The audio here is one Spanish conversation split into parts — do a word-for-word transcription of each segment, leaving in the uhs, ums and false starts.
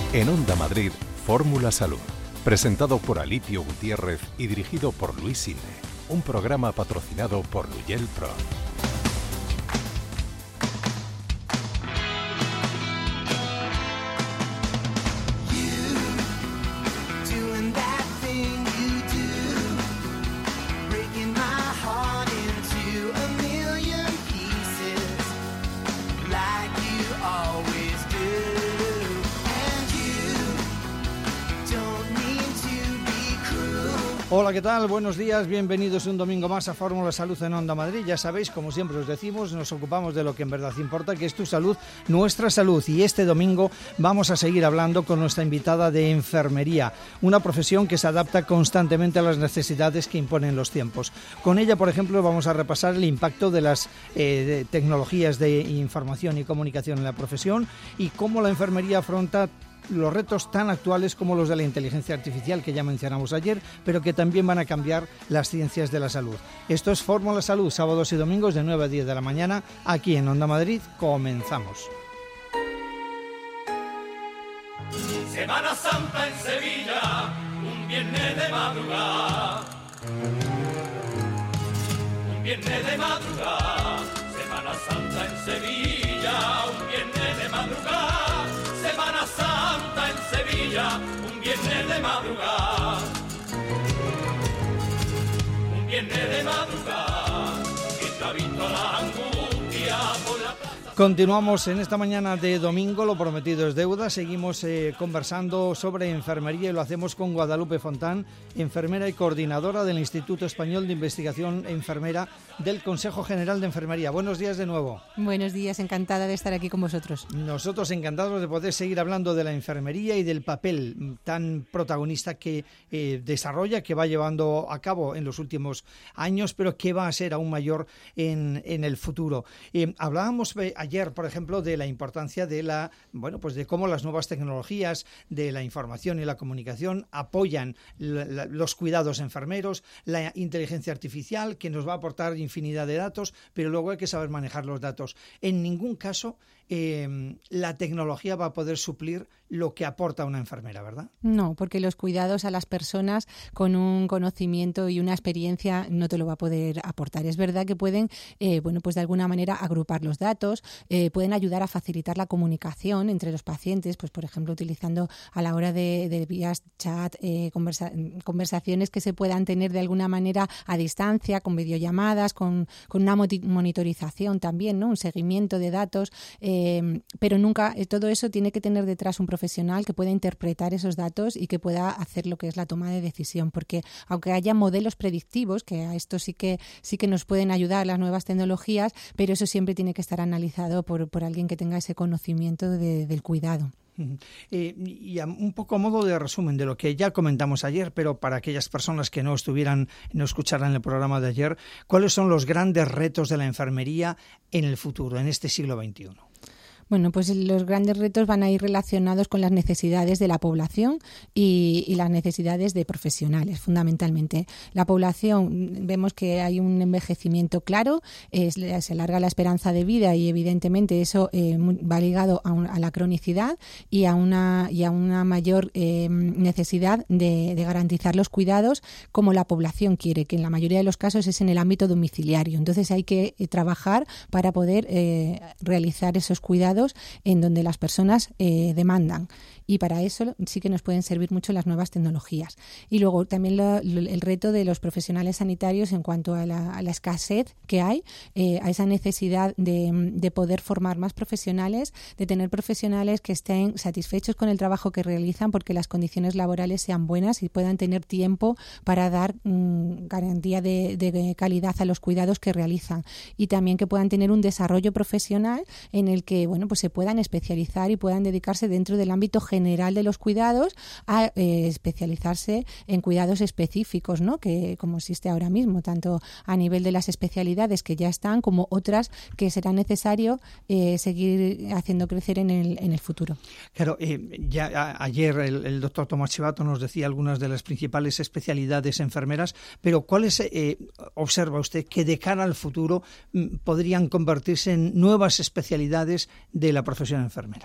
En Onda Madrid, Fórmula Salud. Presentado por Alipio Gutiérrez y dirigido por Luis Silve. Un programa patrocinado por Luyel Pro. Hola, ¿qué tal? Buenos días, bienvenidos un domingo más a Fórmula Salud en Onda Madrid. Ya sabéis, como siempre os decimos, nos ocupamos de lo que en verdad importa, que es tu salud, nuestra salud. Y este domingo vamos a seguir hablando con nuestra invitada de enfermería, una profesión que se adapta constantemente a las necesidades que imponen los tiempos. Con ella, por ejemplo, vamos a repasar el impacto de las eh, de tecnologías de información y comunicación en la profesión y cómo la enfermería afronta los retos tan actuales como los de la inteligencia artificial que ya mencionamos ayer, pero que también van a cambiar las ciencias de la salud. Esto es Fórmula Salud, sábados y domingos de nueve a diez de la mañana, aquí en Onda Madrid. Comenzamos. Semana Santa en Sevilla, un viernes de madrugada. Un viernes de madrugada, Semana Santa en Sevilla, un viernes de madrugada. Semana Santa en Sevilla, un viernes de madrugada. Un viernes de madrugada, que te ha visto la angustia por la plaza. Continuamos en esta mañana de domingo, lo prometido es deuda. Seguimos eh, conversando sobre enfermería y lo hacemos con Guadalupe Fontán, enfermera y coordinadora del Instituto Español de Investigación Enfermera del Consejo General de Enfermería. Buenos días de nuevo. Buenos días, encantada de estar aquí con vosotros. Nosotros encantados de poder seguir hablando de la enfermería y del papel tan protagonista que eh, desarrolla, que va llevando a cabo en los últimos años, pero que va a ser aún mayor en, en el futuro. Eh, hablábamos eh, ayer, por ejemplo, de la importancia de la, bueno, pues de cómo las nuevas tecnologías de la información y la comunicación apoyan la, la, los cuidados enfermeros, la inteligencia artificial que nos va a aportar infinidad de datos, pero luego hay que saber manejar los datos. En ningún caso eh, la tecnología va a poder suplir lo que aporta una enfermera, ¿verdad? No, porque los cuidados a las personas con un conocimiento y una experiencia no te lo va a poder aportar. Es verdad que pueden, eh, bueno, pues de alguna manera agrupar los datos, eh, pueden ayudar a facilitar la comunicación entre los pacientes, pues por ejemplo utilizando a la hora de, de vías chat, eh, conversa, conversaciones que se puedan tener de alguna manera a distancia, con videollamadas, con, con una monitorización también, ¿no? Un seguimiento de datos, eh, pero nunca, eh, todo eso tiene que tener detrás un profesional que pueda interpretar esos datos y que pueda hacer lo que es la toma de decisión, porque aunque haya modelos predictivos, que a esto sí que sí que nos pueden ayudar las nuevas tecnologías, pero eso siempre tiene que estar analizado por, por alguien que tenga ese conocimiento de, del cuidado. Eh, y a un poco a modo de resumen de lo que ya comentamos ayer, pero para aquellas personas que no estuvieran, no escucharan el programa de ayer, ¿cuáles son los grandes retos de la enfermería en el futuro, en este siglo veintiuno? Bueno, pues los grandes retos van a ir relacionados con las necesidades de la población y, y las necesidades de profesionales, fundamentalmente. La población, vemos que hay un envejecimiento claro, es, se alarga la esperanza de vida y evidentemente eso eh, va ligado a, un, a la cronicidad y a una, y a una mayor eh, necesidad de, de garantizar los cuidados como la población quiere, que en la mayoría de los casos es en el ámbito domiciliario. Entonces hay que eh, trabajar para poder eh, realizar esos cuidados en donde las personas eh, demandan. Y para eso sí que nos pueden servir mucho las nuevas tecnologías. Y luego también lo, lo, el reto de los profesionales sanitarios en cuanto a la, a la escasez que hay, eh, a esa necesidad de, de poder formar más profesionales, de tener profesionales que estén satisfechos con el trabajo que realizan porque las condiciones laborales sean buenas y puedan tener tiempo para dar mmm, garantía de, de calidad a los cuidados que realizan. Y también que puedan tener un desarrollo profesional en el que, bueno, pues se puedan especializar y puedan dedicarse dentro del ámbito general general de los cuidados a eh, especializarse en cuidados específicos, ¿no? Que como existe ahora mismo, tanto a nivel de las especialidades que ya están como otras que será necesario eh, seguir haciendo crecer en el, en el futuro. Claro, eh, ya a, ayer el, el doctor Tomás Chivato nos decía algunas de las principales especialidades enfermeras, pero ¿cuáles eh, observa usted que de cara al futuro m, podrían convertirse en nuevas especialidades de la profesión enfermera?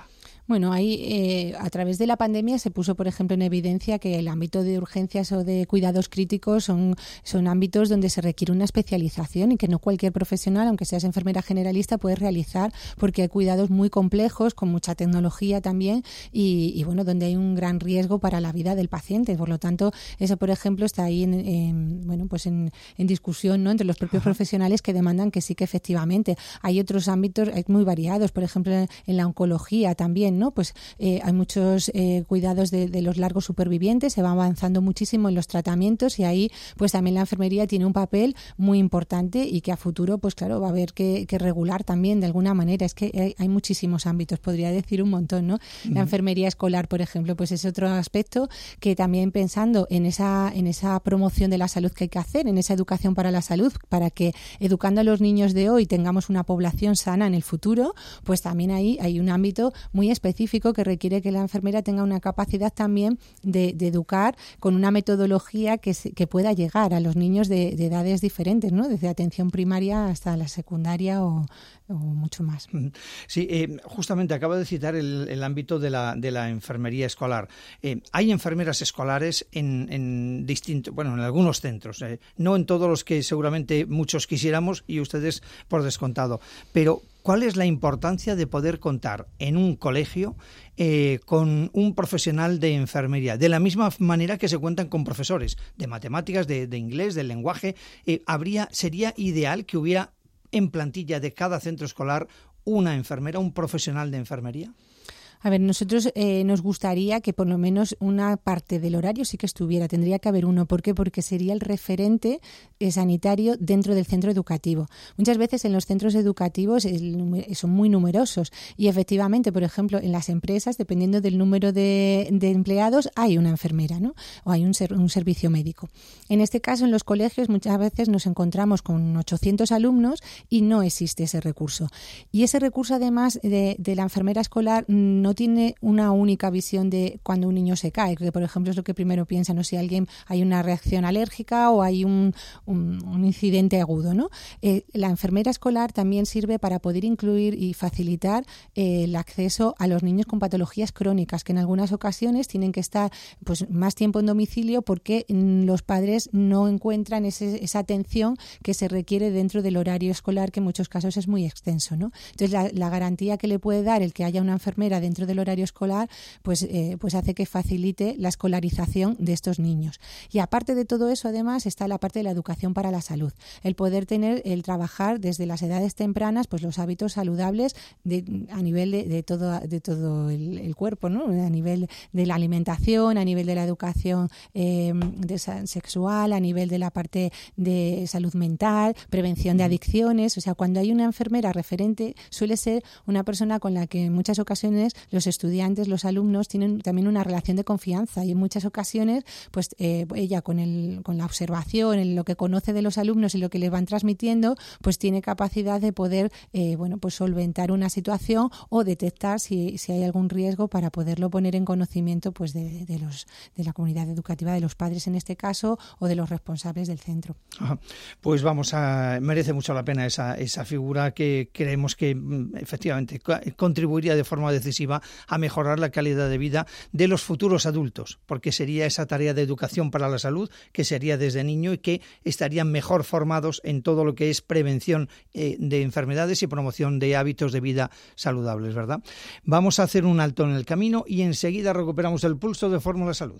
Bueno, ahí eh, a través de la pandemia se puso, por ejemplo, en evidencia que el ámbito de urgencias o de cuidados críticos son, son ámbitos donde se requiere una especialización y que no cualquier profesional, aunque seas enfermera generalista, puede realizar, porque hay cuidados muy complejos, con mucha tecnología también y, y bueno, donde hay un gran riesgo para la vida del paciente. Por lo tanto, eso, por ejemplo, está ahí en, en, bueno, pues en, en discusión, ¿no?, entre los propios Ajá. profesionales, que demandan que sí, que efectivamente. Hay otros ámbitos muy variados, por ejemplo, en la oncología también, ¿no? Pues eh, hay muchos eh, cuidados de, de los largos supervivientes, se va avanzando muchísimo en los tratamientos y ahí pues también la enfermería tiene un papel muy importante y que a futuro pues claro va a haber que, que regular también de alguna manera. Es que hay, hay muchísimos ámbitos, podría decir un montón, ¿no? Uh-huh. La enfermería escolar, por ejemplo, pues es otro aspecto que también pensando en esa, en esa promoción de la salud que hay que hacer, en esa educación para la salud, para que educando a los niños de hoy tengamos una población sana en el futuro, pues también ahí hay un ámbito muy específico específico que requiere que la enfermera tenga una capacidad también de, de educar con una metodología que, se, que pueda llegar a los niños de, de edades diferentes, ¿no? Desde atención primaria hasta la secundaria o, o mucho más. Sí, eh, justamente acabo de citar el, el ámbito de la, de la enfermería escolar. Eh, hay enfermeras escolares en, en distintos, bueno, en algunos centros, eh, no en todos los que seguramente muchos quisiéramos y ustedes por descontado, pero ¿cuál es la importancia de poder contar en un colegio eh, con un profesional de enfermería? De la misma manera que se cuentan con profesores de matemáticas, de, de inglés, del lenguaje, eh, habría, sería ideal que hubiera en plantilla de cada centro escolar una enfermera, un profesional de enfermería. A ver, nosotros eh, nos gustaría que por lo menos una parte del horario sí que estuviera, tendría que haber uno. ¿Por qué? Porque sería el referente eh, sanitario dentro del centro educativo. Muchas veces en los centros educativos el, son muy numerosos y efectivamente, por ejemplo, en las empresas, dependiendo del número de, de empleados, hay una enfermera, ¿no? O hay un, ser, un servicio médico. En este caso, en los colegios muchas veces nos encontramos con ochocientos alumnos y no existe ese recurso. Y ese recurso, además de, de la enfermera escolar, no tiene una única visión de cuando un niño se cae, que por ejemplo es lo que primero piensa, no sé, si alguien hay una reacción alérgica o hay un, un, un incidente agudo, ¿no? Eh, la enfermera escolar también sirve para poder incluir y facilitar eh, el acceso a los niños con patologías crónicas, que en algunas ocasiones tienen que estar pues más tiempo en domicilio porque los padres no encuentran ese, esa atención que se requiere dentro del horario escolar, que en muchos casos es muy extenso, ¿no? Entonces la, la garantía que le puede dar el que haya una enfermera dentro del horario escolar, pues, eh, pues hace que facilite la escolarización de estos niños. Y aparte de todo eso, además, está la parte de la educación para la salud. El poder tener, el trabajar desde las edades tempranas, pues los hábitos saludables de, a nivel de, de todo, de todo el, el cuerpo, ¿no? A nivel de la alimentación, a nivel de la educación eh, de, sexual, a nivel de la parte de salud mental, prevención de adicciones. O sea, cuando hay una enfermera referente, suele ser una persona con la que en muchas ocasiones los estudiantes, los alumnos tienen también una relación de confianza y en muchas ocasiones pues eh, ella con el con la observación, en lo que conoce de los alumnos y lo que les van transmitiendo, pues tiene capacidad de poder eh, bueno pues solventar una situación o detectar si, si hay algún riesgo para poderlo poner en conocimiento pues de, de los de la comunidad educativa, de los padres en este caso o de los responsables del centro. Ajá. Pues vamos a merece mucho la pena esa esa figura que creemos que efectivamente contribuiría de forma decisiva a mejorar la calidad de vida de los futuros adultos, porque sería esa tarea de educación para la salud que sería desde niño y que estarían mejor formados en todo lo que es prevención eh, de enfermedades y promoción de hábitos de vida saludables, ¿verdad? Vamos a hacer un alto en el camino y enseguida recuperamos el pulso de Fórmula Salud.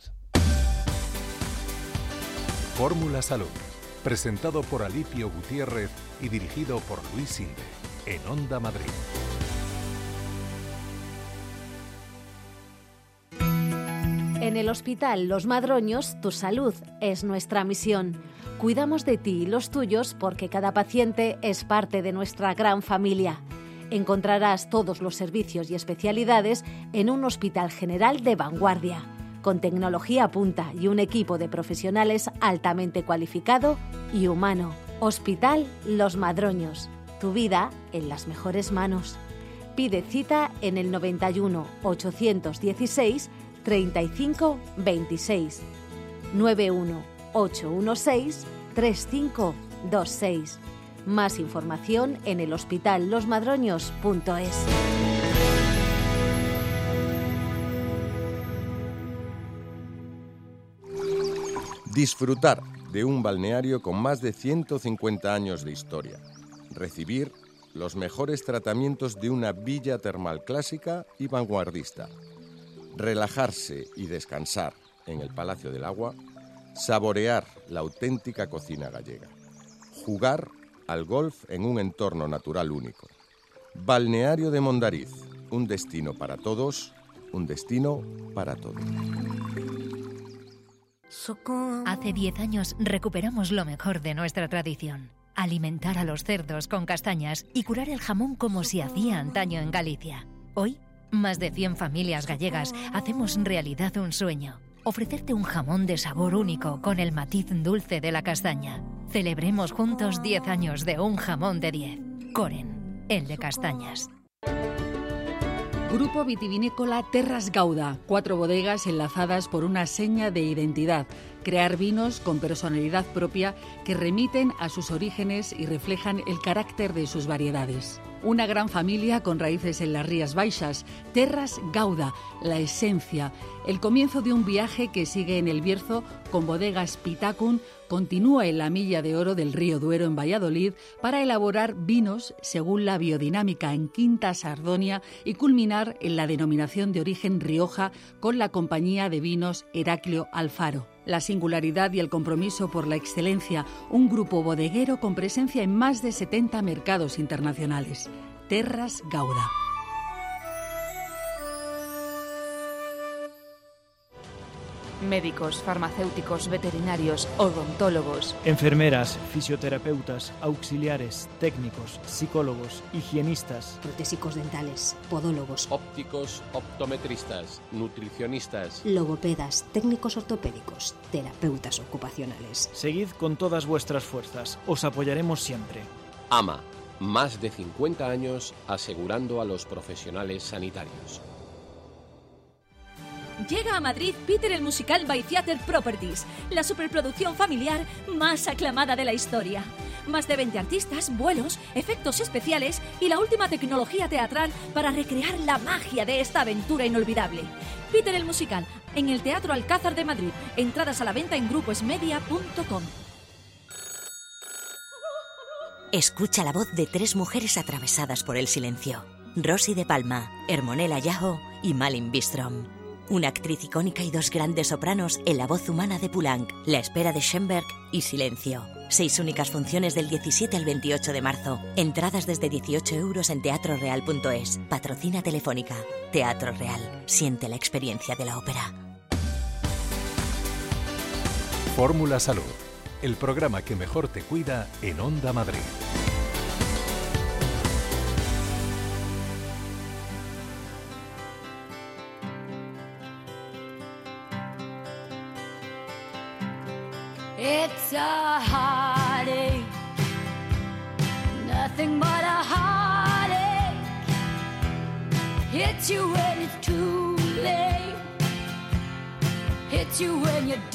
Fórmula Salud, presentado por Alipio Gutiérrez y dirigido por Luis Sinde, en Onda Madrid. En el Hospital Los Madroños, tu salud es nuestra misión. Cuidamos de ti y los tuyos porque cada paciente es parte de nuestra gran familia. Encontrarás todos los servicios y especialidades en un hospital general de vanguardia, con tecnología punta y un equipo de profesionales altamente cualificado y humano. Hospital Los Madroños, tu vida en las mejores manos. Pide cita en el noventa y uno, ochocientos dieciséis, treinta y cinco veintiséis, nueve uno ocho uno seis tres cinco dos seis. Más información en el hospital los madroños punto es. Disfrutar de un balneario con más de ciento cincuenta años de historia. Recibir los mejores tratamientos de una villa termal clásica y vanguardista. Relajarse y descansar en el Palacio del Agua. Saborear la auténtica cocina gallega. Jugar al golf en un entorno natural único. Balneario de Mondariz, un destino para todos, un destino para todos. Hace diez años recuperamos lo mejor de nuestra tradición. Alimentar a los cerdos con castañas y curar el jamón como se hacía antaño en Galicia. Hoy, más de cien familias gallegas hacemos realidad un sueño. Ofrecerte un jamón de sabor único con el matiz dulce de la castaña. Celebremos juntos diez años de un jamón de diez. Coren, el de castañas. Grupo vitivinícola Terras Gauda, cuatro bodegas enlazadas por una seña de identidad. Crear vinos con personalidad propia que remiten a sus orígenes y reflejan el carácter de sus variedades. Una gran familia con raíces en las Rías Baixas, Terras Gauda, la esencia, el comienzo de un viaje que sigue en el Bierzo con bodegas Pitacun, continúa en la milla de oro del río Duero en Valladolid para elaborar vinos según la biodinámica en Quinta Sardonia y culminar en la denominación de origen Rioja con la compañía de vinos Heraclio Alfaro. La singularidad y el compromiso por la excelencia, un grupo bodeguero con presencia en más de setenta mercados internacionales. Terras Gauda. Médicos, farmacéuticos, veterinarios, odontólogos, enfermeras, fisioterapeutas, auxiliares, técnicos, psicólogos, higienistas, protésicos dentales, podólogos, ópticos, optometristas, nutricionistas, logopedas, técnicos ortopédicos, terapeutas ocupacionales. Seguid con todas vuestras fuerzas, os apoyaremos siempre. AMA, más de cincuenta años asegurando a los profesionales sanitarios. Llega a Madrid Peter el Musical by Theatre Properties, la superproducción familiar más aclamada de la historia. Más de veinte artistas, vuelos, efectos especiales y la última tecnología teatral para recrear la magia de esta aventura inolvidable. Peter el Musical, en el Teatro Alcázar de Madrid. Entradas a la venta en gruposmedia punto com. Escucha la voz de tres mujeres atravesadas por el silencio. Rosy de Palma, Hermonella Yajo y Malin Bistrom. Una actriz icónica y dos grandes sopranos en la voz humana de Poulenc, La espera de Schoenberg y Silencio. Seis únicas funciones del diecisiete al veintiocho de marzo. Entradas desde dieciocho euros en teatro real punto es. Patrocina Telefónica. Teatro Real. Siente la experiencia de la ópera. Fórmula Salud. El programa que mejor te cuida en Onda Madrid. It's a heartache, nothing but a heartache. Hits you when it's too late, hits you when you're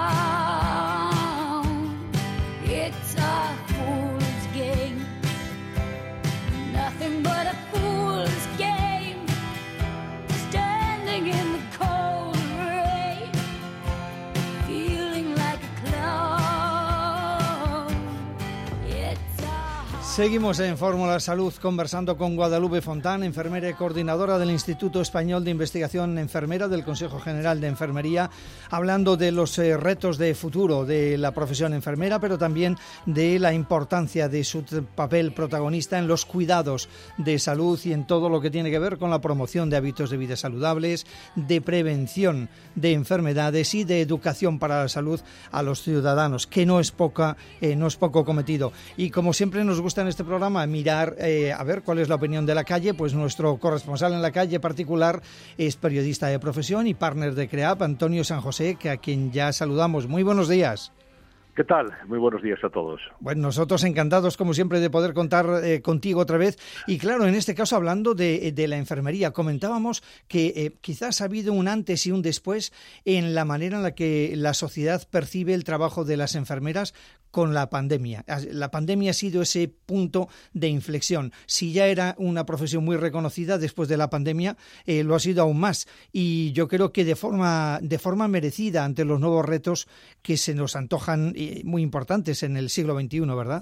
down. It's a fool's game, nothing but a fool's game. Standing in the cold rain, feeling like a clown. It's a... Seguimos en Fórmula Salud conversando con Guadalupe Fontán, enfermera y coordinadora del Instituto Español de Investigación Enfermera del Consejo General de Enfermería, hablando de los eh, retos de futuro de la profesión enfermera, pero también de la importancia de su papel protagonista en los cuidados de salud y en todo lo que tiene que ver con la promoción de hábitos de vida saludables, de prevención de enfermedades y de educación para la salud a los ciudadanos, que no es poca, eh, no es poco cometido. Y como siempre nos gusta en este programa mirar eh, a ver cuál es la opinión de la calle, pues nuestro corresponsal en la calle particular es periodista de profesión y partner de CREAP, Antonio San José, que a quien ya saludamos. Muy buenos días. ¿Qué tal? Muy buenos días a todos. Bueno, nosotros encantados, como siempre, de poder contar eh, contigo otra vez. Y claro, en este caso, hablando de, de la enfermería, comentábamos que eh, quizás ha habido un antes y un después en la manera en la que la sociedad percibe el trabajo de las enfermeras con la pandemia. La pandemia ha sido ese punto de inflexión. Si ya era una profesión muy reconocida, después de la pandemia eh, lo ha sido aún más. Y yo creo que de forma, de forma merecida ante los nuevos retos que se nos antojan eh, muy importantes en el siglo veintiuno, ¿verdad?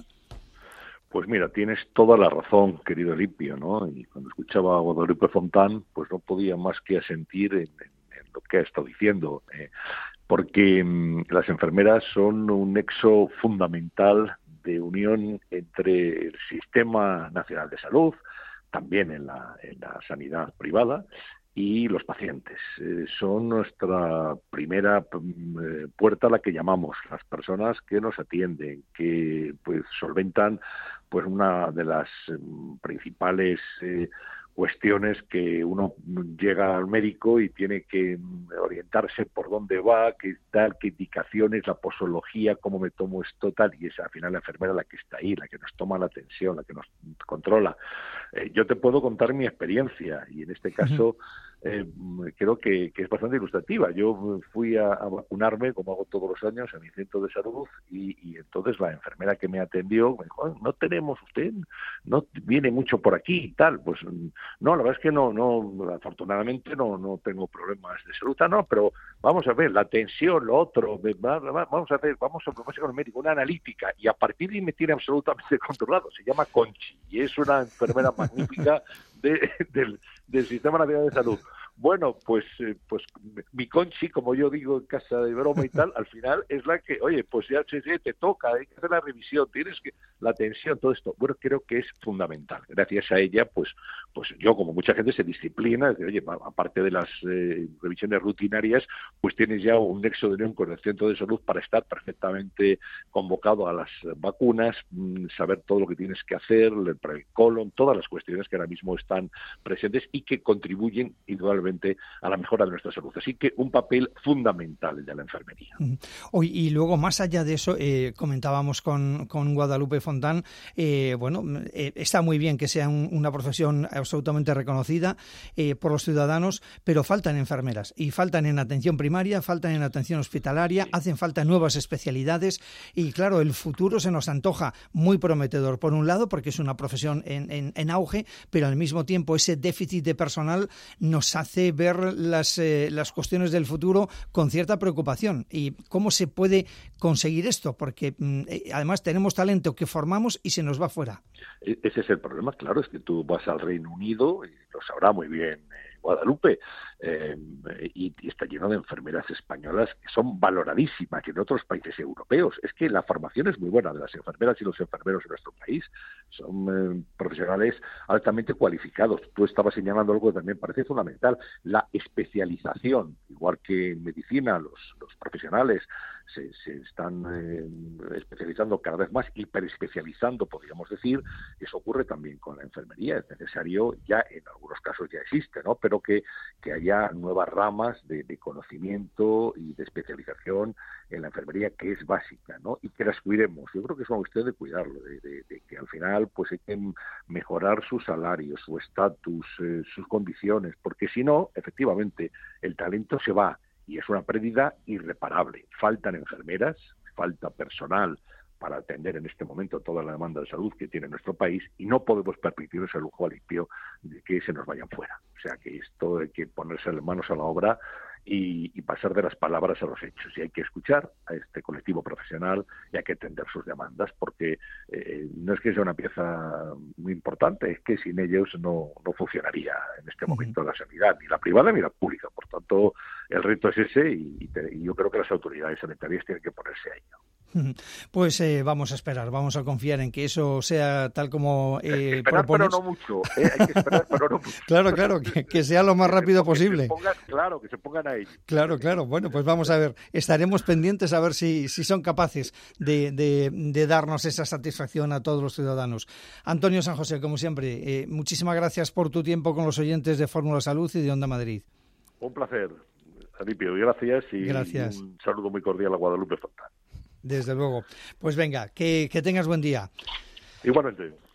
Pues mira, tienes toda la razón, querido Elipio, ¿no? Y cuando escuchaba a Guadalupe Fontán, pues no podía más que asentir en, en, en lo que ha estado diciendo, eh, porque mmm, las enfermeras son un nexo fundamental de unión entre el Sistema Nacional de Salud, también en la, en la sanidad privada, y los pacientes. Eh, son nuestra primera eh, puerta a la que llamamos, las personas que nos atienden, que pues solventan pues una de las eh, principales eh, cuestiones que uno llega al médico y tiene que orientarse por dónde va, qué tal, qué indicaciones, la posología, cómo me tomo esto, tal, y es al final la enfermera la que está ahí, la que nos toma la atención, la que nos controla. Eh, yo te puedo contar mi experiencia, y en este caso eh, creo que, que es bastante ilustrativa. Yo fui a, a vacunarme, como hago todos los años, a mi centro de salud, y, y entonces la enfermera que me atendió me dijo, no tenemos, usted no viene mucho por aquí y tal. Pues no, la verdad es que no, no, afortunadamente no, no tengo problemas de salud, no, pero vamos a ver, la tensión, lo otro, vamos a ver, vamos a proponer con el médico una analítica, y a partir de ahí me tiene absolutamente controlado. Se llama Conchi, y es una enfermera magnífica de, del, del Sistema Nacional de Salud. Bueno, pues eh, pues mi Conchi, como yo digo en casa de broma y tal, al final es la que, oye, pues ya sí, sí, te toca, hay que hacer la revisión, tienes que, la atención, todo esto. Bueno, creo que es fundamental. Gracias a ella, pues pues yo, como mucha gente, se disciplina, de, oye, aparte de las eh, revisiones rutinarias, pues tienes ya un nexo de unión con el centro de salud para estar perfectamente convocado a las vacunas, mmm, saber todo lo que tienes que hacer, el pre-colon, todas las cuestiones que ahora mismo están presentes y que contribuyen indudablemente a la mejora de nuestra salud. Así que un papel fundamental el de la enfermería. Hoy, y luego, más allá de eso, eh, comentábamos con, con Guadalupe Fontán, eh, bueno, eh, está muy bien que sea un, una profesión absolutamente reconocida eh, por los ciudadanos, pero faltan enfermeras, y faltan en atención primaria, faltan en atención hospitalaria, hacen falta nuevas especialidades, y claro, el futuro se nos antoja muy prometedor, por un lado, porque es una profesión en, en, en auge, pero al mismo tiempo ese déficit de personal nos hace ver las, eh, las cuestiones del futuro con cierta preocupación. ¿Y cómo se puede conseguir esto? Porque eh, además tenemos talento que formamos y se nos va fuera. Ese es el problema, claro, es que tú vas al Reino Unido, y lo sabrá muy bien eh, Guadalupe, eh, y, y está lleno de enfermeras españolas que son valoradísimas que en otros países europeos. Es que la formación es muy buena de las enfermeras y los enfermeros en nuestro país. Son eh, profesionales altamente cualificados. Tú estabas señalando algo que también parece fundamental, la especialización. Igual que en medicina los, los profesionales se, se están eh, especializando cada vez más, hiperespecializando, podríamos decir. Eso ocurre también con la enfermería. Es necesario, ya en algunos casos ya existe, ¿no? Pero que, que haya nuevas ramas de, de conocimiento y de especialización en la enfermería, que es básica, ¿no? Y que las cuidemos. Yo creo que es una cuestión de cuidarlo, de, de, de que al final pues hay que mejorar su salario, su estatus, eh, sus condiciones, porque si no, efectivamente, el talento se va y es una pérdida irreparable. Faltan enfermeras, falta personal para atender en este momento toda la demanda de salud que tiene nuestro país, y no podemos permitir ese lujo limpio de que se nos vayan fuera. O sea que esto hay que ponerse las manos a la obra y, y pasar de las palabras a los hechos. Y hay que escuchar a este colectivo profesional y hay que atender sus demandas, porque eh, no es que sea una pieza muy importante, es que sin ellos no, no funcionaría en este momento la sanidad, ni la privada ni la pública. Por tanto, el reto es ese, y, y, te, y yo creo que las autoridades sanitarias tienen que ponerse a ello. Pues eh, vamos a esperar, vamos a confiar en que eso sea tal como eh, esperar, propones. Pero no mucho, ¿eh? Hay que esperar, pero no mucho. Claro, claro, que, que sea lo más rápido que posible. Se pongan, claro, que se pongan a ello. Claro, claro. Bueno, pues vamos a ver, estaremos pendientes a ver si, si son capaces de, de, de darnos esa satisfacción a todos los ciudadanos. Antonio San José, como siempre, eh, muchísimas gracias por tu tiempo con los oyentes de Fórmula Salud y de Onda Madrid. Un placer, Alipio, gracias, y gracias. Un saludo muy cordial a Guadalupe Fontán. Desde luego. Pues venga, que, que tengas buen día. Igualmente.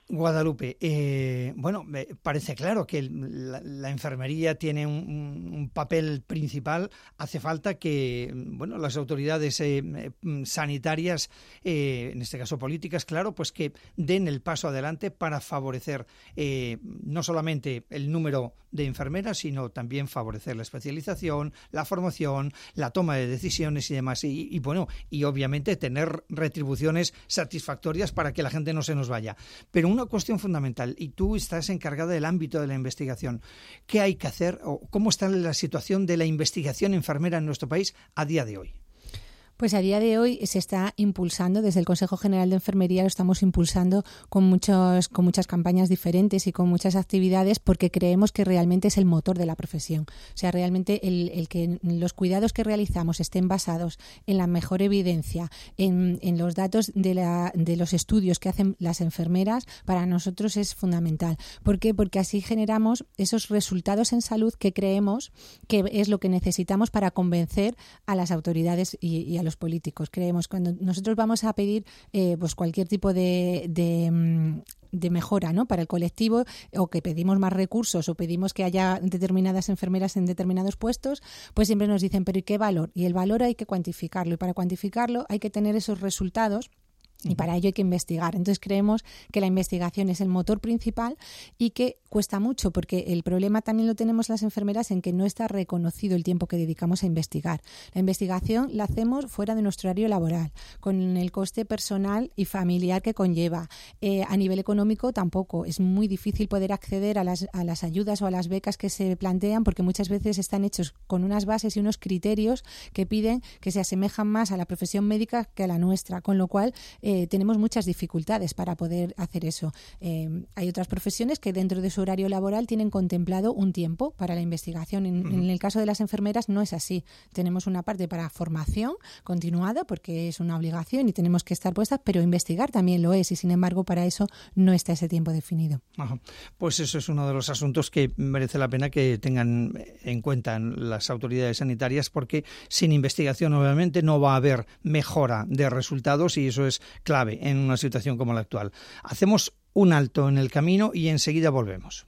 Guadalupe, eh, bueno, eh, parece claro que el, la, la enfermería tiene un, un papel principal. Hace falta que, bueno, las autoridades eh, eh, sanitarias, eh, en este caso políticas, claro, pues que den el paso adelante para favorecer eh, no solamente el número de enfermeras, sino también favorecer la especialización, la formación, la toma de decisiones y demás. Y, y bueno, y obviamente tener retribuciones satisfactorias para que la gente no se nos vaya. Pero una cuestión fundamental, y tú estás encargada del ámbito de la investigación. ¿Qué hay que hacer o cómo está la situación de la investigación enfermera en nuestro país a día de hoy? Pues a día de hoy se está impulsando, desde el Consejo General de Enfermería lo estamos impulsando con muchos, con muchas campañas diferentes y con muchas actividades, porque creemos que realmente es el motor de la profesión. O sea, realmente el, el que los cuidados que realizamos estén basados en la mejor evidencia, en, en los datos de, la, de los estudios que hacen las enfermeras, para nosotros es fundamental. ¿Por qué? Porque así generamos esos resultados en salud que creemos que es lo que necesitamos para convencer a las autoridades y, y a los políticos. Creemos cuando nosotros vamos a pedir eh, pues cualquier tipo de, de, de mejora, ¿no?, para el colectivo, o que pedimos más recursos o pedimos que haya determinadas enfermeras en determinados puestos, pues siempre nos dicen, pero ¿y qué valor? Y el valor hay que cuantificarlo, y para cuantificarlo hay que tener esos resultados. Y para ello hay que investigar. Entonces creemos que la investigación es el motor principal y que cuesta mucho, porque el problema también lo tenemos las enfermeras en que no está reconocido el tiempo que dedicamos a investigar. La investigación la hacemos fuera de nuestro horario laboral, con el coste personal y familiar que conlleva. Eh, a nivel económico tampoco. Es muy difícil poder acceder a las, a las ayudas o a las becas que se plantean, porque muchas veces están hechos con unas bases y unos criterios que piden que se asemejan más a la profesión médica que a la nuestra, con lo cual Eh, tenemos muchas dificultades para poder hacer eso. Eh, hay otras profesiones que dentro de su horario laboral tienen contemplado un tiempo para la investigación. En, uh-huh. en el caso de las enfermeras no es así. Tenemos una parte para formación continuada, porque es una obligación y tenemos que estar puestas, pero investigar también lo es, y sin embargo para eso no está ese tiempo definido. Ajá. Pues eso es uno de los asuntos que merece la pena que tengan en cuenta las autoridades sanitarias, porque sin investigación obviamente no va a haber mejora de resultados, y eso es clave en una situación como la actual. Hacemos un alto en el camino y enseguida volvemos.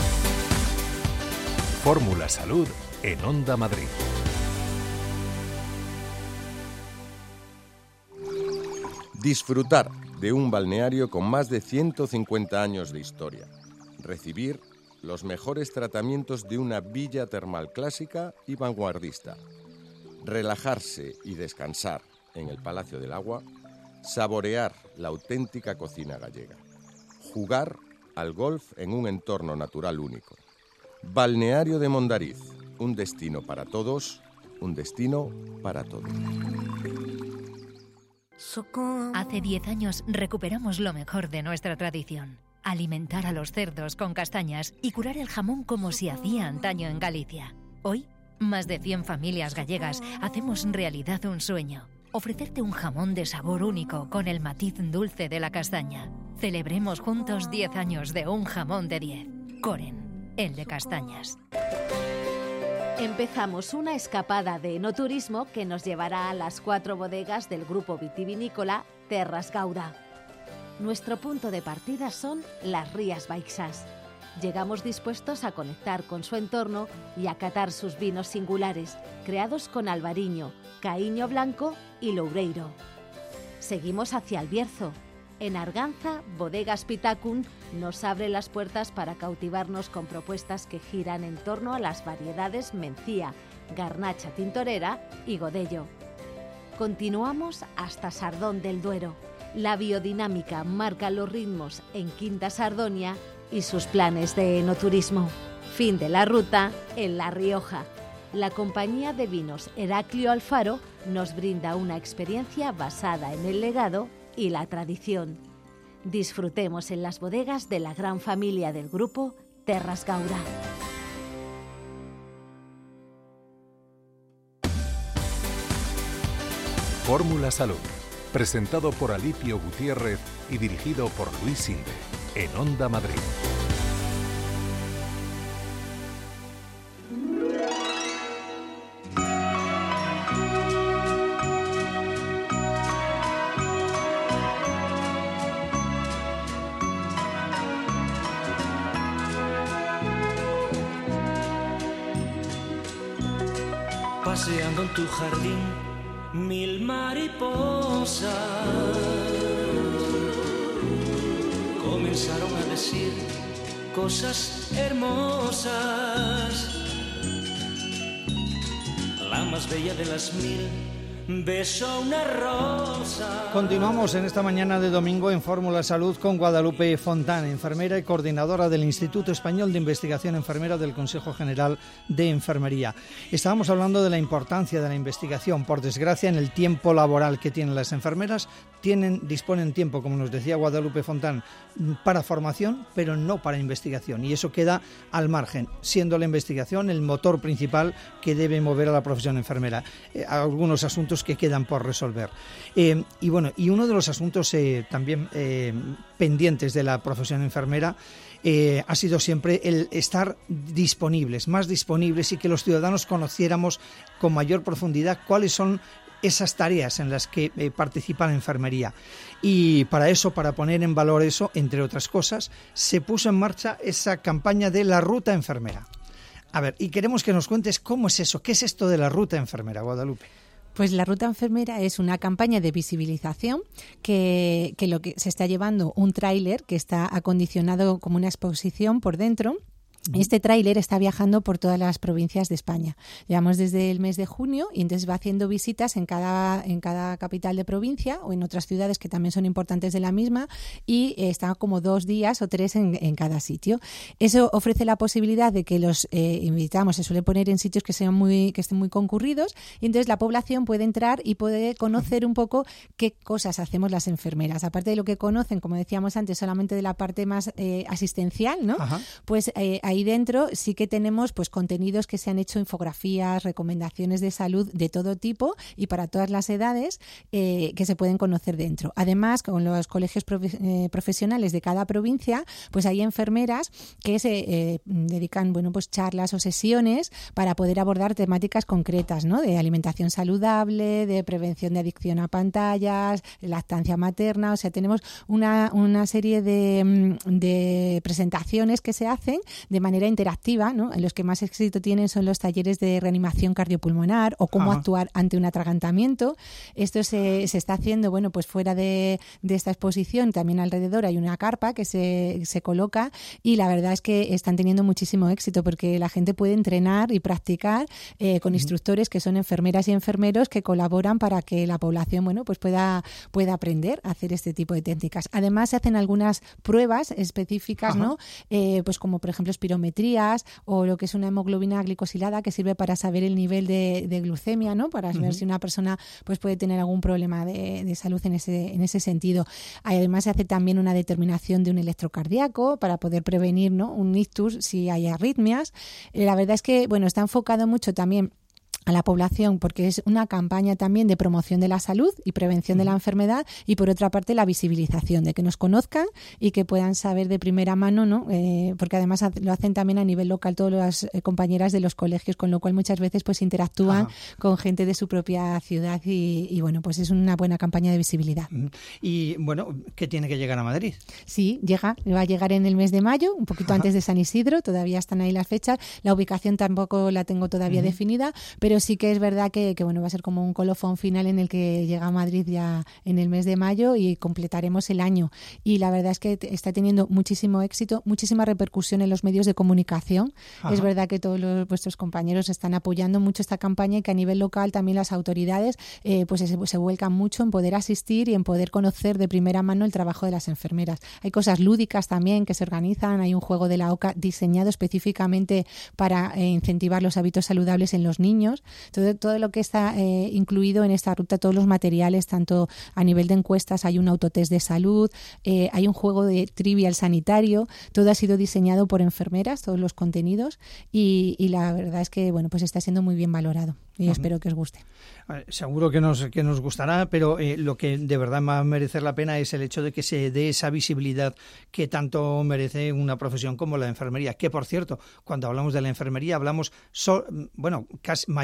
Fórmula Salud en Onda Madrid. Disfrutar de un balneario con más de ciento cincuenta años de historia. Recibir los mejores tratamientos de una villa termal clásica y vanguardista. Relajarse y descansar en el Palacio del Agua. Saborear la auténtica cocina gallega. Jugar al golf en un entorno natural único. Balneario de Mondariz, un destino para todos, un destino para todos. Hace diez años recuperamos lo mejor de nuestra tradición. Alimentar a los cerdos con castañas y curar el jamón como se hacía antaño en Galicia. Hoy, más de cien familias gallegas hacemos realidad un sueño. Ofrecerte un jamón de sabor único con el matiz dulce de la castaña. Celebremos juntos diez años de un jamón de diez. Coren, el de castañas. Empezamos una escapada de enoturismo que nos llevará a las cuatro bodegas del grupo vitivinícola Terras Gauda. Nuestro punto de partida son las Rías Baixas. Llegamos dispuestos a conectar con su entorno y a catar sus vinos singulares, creados con albariño, caíño blanco y loureiro. Seguimos hacia el Bierzo. En Arganza, Bodegas Pitacun nos abre las puertas para cautivarnos con propuestas que giran en torno a las variedades Mencía, Garnacha Tintorera y Godello. Continuamos hasta Sardón del Duero. La biodinámica marca los ritmos en Quinta Sardonia y sus planes de enoturismo. Fin de la ruta en La Rioja. La compañía de vinos Heraclio Alfaro nos brinda una experiencia basada en el legado y la tradición. Disfrutemos en las bodegas de la gran familia del grupo Terras Gauda. Fórmula Salud, presentado por Alipio Gutiérrez y dirigido por Luis Sinde, en Onda Madrid. paseando en tu jardín, mil mariposas comenzaron a decir cosas hermosas. La más bella de las mil besó una rosa. Continuamos en esta mañana de domingo en Fórmula Salud con Guadalupe Fontán, enfermera y coordinadora del Instituto Español de Investigación Enfermera del Consejo General de Enfermería. Estábamos hablando de la importancia de la investigación. Por desgracia, en el tiempo laboral que tienen las enfermeras, tienen, disponen tiempo, como nos decía Guadalupe Fontán, para formación, pero no para investigación. Y eso queda al margen, siendo la investigación el motor principal que debe mover a la profesión enfermera. Eh, algunos asuntos que quedan por resolver. Eh, y bueno, y uno de los asuntos eh, también eh, pendientes de la profesión enfermera eh, ha sido siempre el estar disponibles, más disponibles, y que los ciudadanos conociéramos con mayor profundidad cuáles son esas tareas en las que eh, participa la enfermería. Y para eso, para poner en valor eso, entre otras cosas, se puso en marcha esa campaña de la Ruta Enfermera. A ver, y queremos que nos cuentes cómo es eso, qué es esto de la Ruta Enfermera, Guadalupe. Pues la Ruta Enfermera es una campaña de visibilización que, que lo que se está llevando un tráiler que está acondicionado como una exposición por dentro. Este tráiler está viajando por todas las provincias de España. Llevamos desde el mes de junio y entonces va haciendo visitas en cada, en cada capital de provincia o en otras ciudades que también son importantes de la misma, y eh, está como dos días o tres en, en cada sitio. Eso ofrece la posibilidad de que los eh, invitados se suele poner en sitios que sean muy, que estén muy concurridos, y entonces la población puede entrar y puede conocer un poco qué cosas hacemos las enfermeras. Aparte de lo que conocen, como decíamos antes, solamente de la parte más eh, asistencial, ¿no? Ajá. Pues eh, ahí dentro sí que tenemos pues contenidos que se han hecho, infografías, recomendaciones de salud de todo tipo y para todas las edades, eh, que se pueden conocer dentro. Además, con los colegios profe- eh, profesionales de cada provincia, pues hay enfermeras que se eh, dedican, bueno, pues charlas o sesiones para poder abordar temáticas concretas, ¿no? De alimentación saludable, de prevención de adicción a pantallas, lactancia materna. O sea, tenemos una, una serie de, de presentaciones que se hacen de manera interactiva, ¿no? En los que más éxito tienen son los talleres de reanimación cardiopulmonar o cómo Ajá. actuar ante un atragantamiento. Esto se, se está haciendo, bueno, pues fuera de, de esta exposición, también alrededor hay una carpa que se, se coloca, y la verdad es que están teniendo muchísimo éxito porque la gente puede entrenar y practicar eh, con uh-huh. instructores que son enfermeras y enfermeros que colaboran para que la población, bueno, pues pueda, pueda aprender a hacer este tipo de técnicas. Además, se hacen algunas pruebas específicas, Ajá. ¿no? Eh, pues como por ejemplo espirometrías o lo que es una hemoglobina glicosilada, que sirve para saber el nivel de, de glucemia, ¿no? Para uh-huh. ver si una persona pues puede tener algún problema de, de salud en ese, en ese sentido. Además, se hace también una determinación de un electrocardíaco para poder prevenir, ¿no? un ictus si hay arritmias. La verdad es que, bueno, está enfocado mucho también a la población porque es una campaña también de promoción de la salud y prevención de la enfermedad, y por otra parte la visibilización, de que nos conozcan y que puedan saber de primera mano, ¿no? Eh, porque además lo hacen también a nivel local todas las eh, compañeras de los colegios, con lo cual muchas veces pues interactúan Ajá. con gente de su propia ciudad y, y bueno, pues es una buena campaña de visibilidad. Y bueno, ¿qué tiene que llegar a Madrid? Sí, llega, va a llegar en el mes de mayo, un poquito Ajá. antes de San Isidro, todavía están ahí las fechas, la ubicación tampoco la tengo todavía uh-huh. definida, pero sí que es verdad que, que bueno, va a ser como un colofón final en el que llega a Madrid ya en el mes de mayo y completaremos el año. Y la verdad es que está teniendo muchísimo éxito, muchísima repercusión en los medios de comunicación. Ajá. Es verdad que todos los, vuestros compañeros están apoyando mucho esta campaña y que a nivel local también las autoridades eh, pues se, se vuelcan mucho en poder asistir y en poder conocer de primera mano el trabajo de las enfermeras. Hay cosas lúdicas también que se organizan, hay un juego de la OCA diseñado específicamente para eh, incentivar los hábitos saludables en los niños. Todo, todo lo que está eh, incluido en esta ruta, todos los materiales, tanto a nivel de encuestas, hay un autotest de salud, eh, hay un juego de trivial sanitario, todo ha sido diseñado por enfermeras, todos los contenidos, y, y la verdad es que bueno, pues está siendo muy bien valorado y uh-huh. espero que os guste. Seguro que nos, que nos gustará, pero eh, lo que de verdad va a merecer la pena es el hecho de que se dé esa visibilidad que tanto merece una profesión como la enfermería, que por cierto, cuando hablamos de la enfermería hablamos, so, bueno, casi,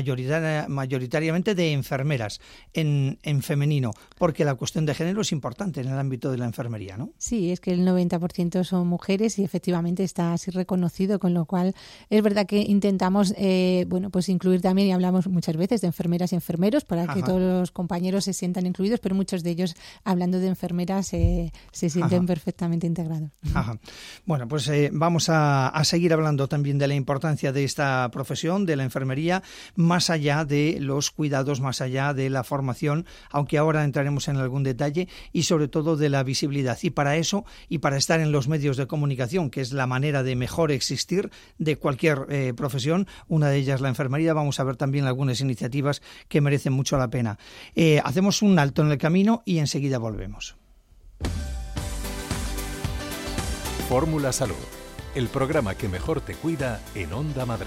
mayoritaria, mayoritariamente de enfermeras en, en femenino, porque la cuestión de género es importante en el ámbito de la enfermería, ¿no? Sí, es que el noventa por ciento son mujeres y efectivamente está así reconocido, con lo cual es verdad que intentamos eh, bueno, pues incluir también, y hablamos muchas veces de enfermeras y enfermeros para Ajá. que todos los compañeros se sientan incluidos, pero muchos de ellos, hablando de enfermeras, eh, se sienten Ajá. perfectamente integrados. Ajá. Bueno, pues eh, vamos a, a seguir hablando también de la importancia de esta profesión, de la enfermería, más allá de los cuidados, más allá de la formación, aunque ahora entraremos en algún detalle, y sobre todo de la visibilidad. Y para eso, y para estar en los medios de comunicación, que es la manera de mejor existir de cualquier eh, profesión, una de ellas la enfermería, vamos a ver también algunas iniciativas que merecen mucho la pena. Eh, hacemos un alto en el camino y enseguida volvemos. Fórmula Salud, el programa que mejor te cuida en Onda Madrid.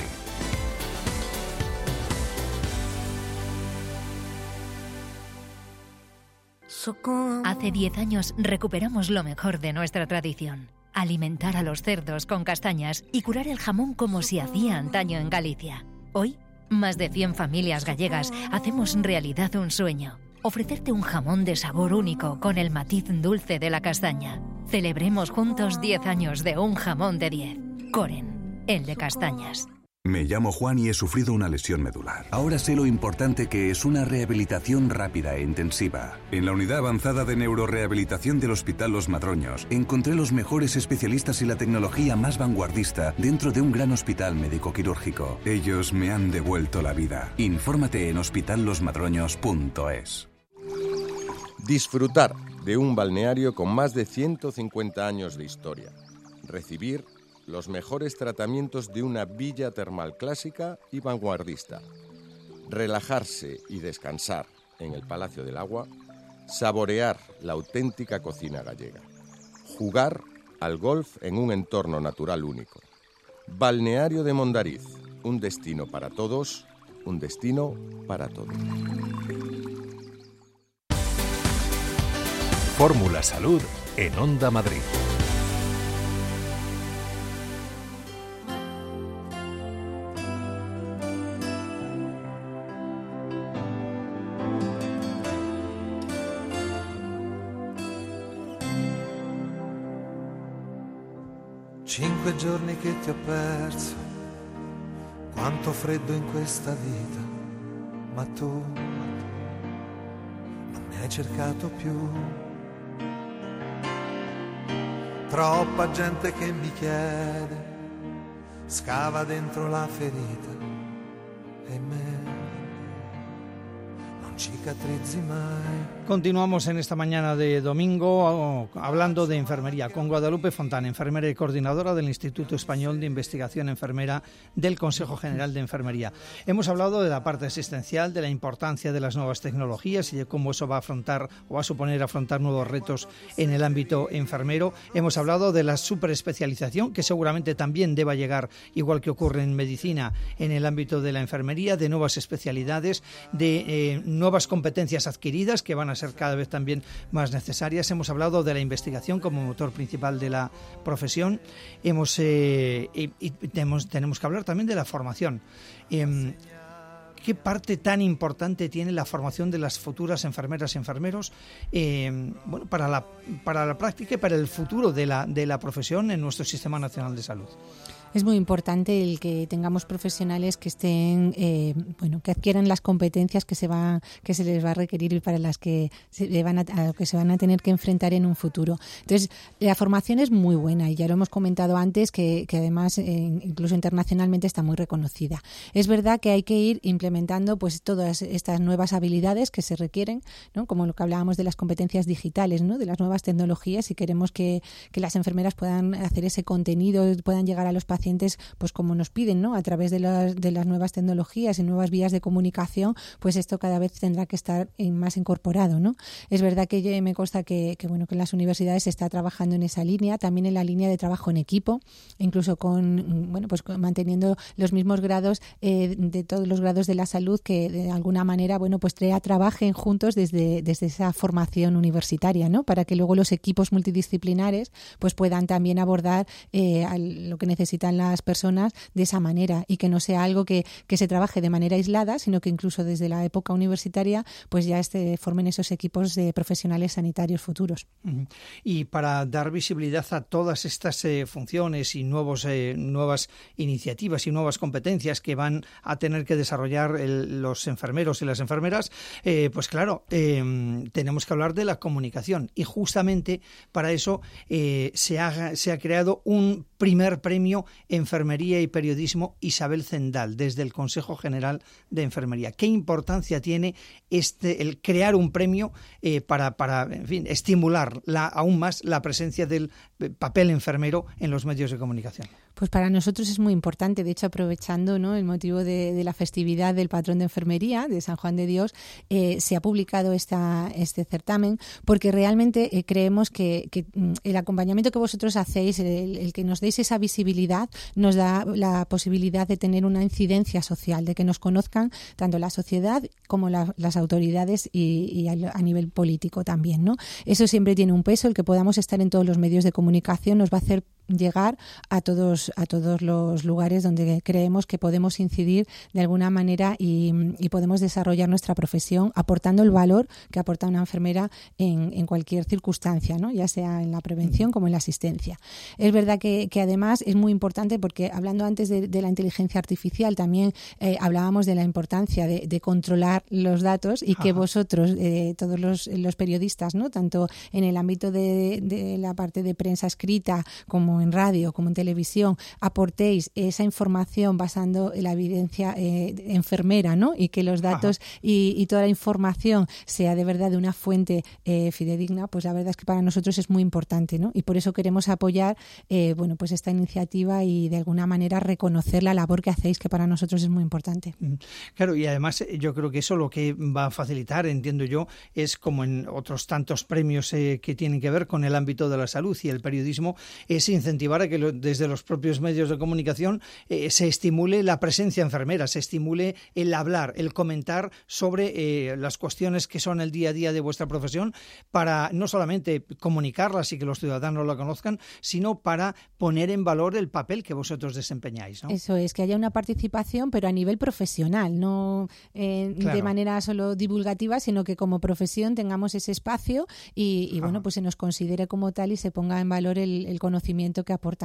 Hace diez años recuperamos lo mejor de nuestra tradición. Alimentar a los cerdos con castañas y curar el jamón como se hacía antaño en Galicia. Hoy, más de cien familias gallegas hacemos realidad un sueño. Ofrecerte un jamón de sabor único con el matiz dulce de la castaña. Celebremos juntos diez años de un jamón de diez. Coren, el de castañas. Me llamo Juan y he sufrido una lesión medular. Ahora sé lo importante que es una rehabilitación rápida e intensiva. En la unidad avanzada de neurorehabilitación del Hospital Los Madroños encontré los mejores especialistas y la tecnología más vanguardista dentro de un gran hospital médico-quirúrgico. Ellos me han devuelto la vida. Infórmate en hospital los madroños punto es. Disfrutar de un balneario con más de ciento cincuenta años de historia. Recibir los mejores tratamientos de una villa termal clásica y vanguardista. Relajarse y descansar en el Palacio del Agua. Saborear la auténtica cocina gallega. Jugar al golf en un entorno natural único. Balneario de Mondariz, un destino para todos, un destino para todos. Fórmula Salud en Onda Madrid. Cinque giorni che ti ho perso, quanto freddo in questa vita, ma tu non mi hai cercato più. Troppa gente che mi chiede, scava dentro la ferita e me non cicatrizzi mai. Continuamos en esta mañana de domingo hablando de enfermería con Guadalupe Fontán, enfermera y coordinadora del Instituto Español de Investigación Enfermera del Consejo General de Enfermería. Hemos hablado de la parte asistencial, de la importancia de las nuevas tecnologías y de cómo eso va a afrontar o va a suponer afrontar nuevos retos en el ámbito enfermero. Hemos hablado de la superespecialización, que seguramente también deba llegar, igual que ocurre en medicina, en el ámbito de la enfermería, de nuevas especialidades, de eh, nuevas competencias adquiridas que van a ser cada vez también más necesarias. Hemos hablado de la investigación como motor principal de la profesión. Hemos eh, y, y tenemos, tenemos que hablar también de la formación. Eh, ¿Qué parte tan importante tiene la formación de las futuras enfermeras y enfermeros eh, bueno, para la, para la práctica y para el futuro de la, de la profesión en nuestro Sistema Nacional de Salud? Es muy importante el que tengamos profesionales que estén, eh, bueno, que adquieran las competencias que se va, que se les va a requerir y para las que se van a, a que se van a tener que enfrentar en un futuro. Entonces, la formación es muy buena y ya lo hemos comentado antes que, que además, eh, incluso internacionalmente está muy reconocida. Es verdad que hay que ir implementando, pues, todas estas nuevas habilidades que se requieren, ¿no? Como lo que hablábamos de las competencias digitales, ¿no? De las nuevas tecnologías, si queremos que, que las enfermeras puedan hacer ese contenido, puedan llegar a los pacientes pues como nos piden, ¿no? A través de las, de las nuevas tecnologías y nuevas vías de comunicación, pues esto cada vez tendrá que estar más incorporado, ¿no? Es verdad que me consta que, que bueno que en las universidades se está trabajando en esa línea, también en la línea de trabajo en equipo, incluso con bueno pues manteniendo los mismos grados eh, de todos los grados de la salud que de alguna manera bueno pues trabajen juntos desde, desde esa formación universitaria, ¿no? Para que luego los equipos multidisciplinares pues puedan también abordar eh, lo que necesita necesitan las personas de esa manera y que no sea algo que, que se trabaje de manera aislada, sino que incluso desde la época universitaria pues ya este, formen esos equipos de profesionales sanitarios futuros. Y para dar visibilidad a todas estas eh, funciones y nuevos, eh, nuevas iniciativas y nuevas competencias que van a tener que desarrollar el, los enfermeros y las enfermeras, eh, pues claro, eh, tenemos que hablar de la comunicación y justamente para eso eh, se, ha, se ha creado un primer premio Enfermería y Periodismo Isabel Zendal desde el Consejo General de Enfermería. ¿Qué importancia tiene este el crear un premio eh, para, para en fin, estimular la, aún más la presencia del papel enfermero en los medios de comunicación? Pues para nosotros es muy importante. De hecho, aprovechando, ¿no?, el motivo de, de la festividad del patrón de enfermería, de San Juan de Dios, eh, se ha publicado esta, este certamen porque realmente eh, creemos que, que el acompañamiento que vosotros hacéis, el, el que nos deis esa visibilidad, nos da la posibilidad de tener una incidencia social, de que nos conozcan tanto la sociedad como la, las autoridades y, y a, a nivel político también, ¿no? Eso siempre tiene un peso. El que podamos estar en todos los medios de comunicación nos va a hacer llegar a todos a todos los lugares donde creemos que podemos incidir de alguna manera y, y podemos desarrollar nuestra profesión aportando el valor que aporta una enfermera en, en cualquier circunstancia, ¿no?, ya sea en la prevención como en la asistencia. Es verdad que, que además es muy importante porque hablando antes de, de la inteligencia artificial también eh, hablábamos de la importancia de, de controlar los datos y que Ajá. vosotros, eh, todos los, los periodistas, ¿no?, tanto en el ámbito de, de la parte de prensa escrita como en radio, como en televisión, aportéis esa información basando en la evidencia eh, enfermera, ¿no?, y que los datos y, y toda la información sea de verdad de una fuente eh, fidedigna, pues la verdad es que para nosotros es muy importante, ¿no? Y por eso queremos apoyar eh, bueno, pues esta iniciativa y de alguna manera reconocer la labor que hacéis, que para nosotros es muy importante. Claro, y además yo creo que eso lo que va a facilitar, entiendo yo, es como en otros tantos premios eh, que tienen que ver con el ámbito de la salud y el periodismo, es incentivar a que lo, desde los propios medios de comunicación eh, se estimule la presencia enfermera, se estimule el hablar, el comentar sobre eh, las cuestiones que son el día a día de vuestra profesión, para no solamente comunicarlas y que los ciudadanos la conozcan, sino para poner en valor el papel que vosotros desempeñáis, ¿no? Eso es, que haya una participación, pero a nivel profesional, no eh, claro. de manera solo divulgativa, sino que como profesión tengamos ese espacio y, y bueno, pues se nos considere como tal y se ponga en valor el, el conocimiento que aporta.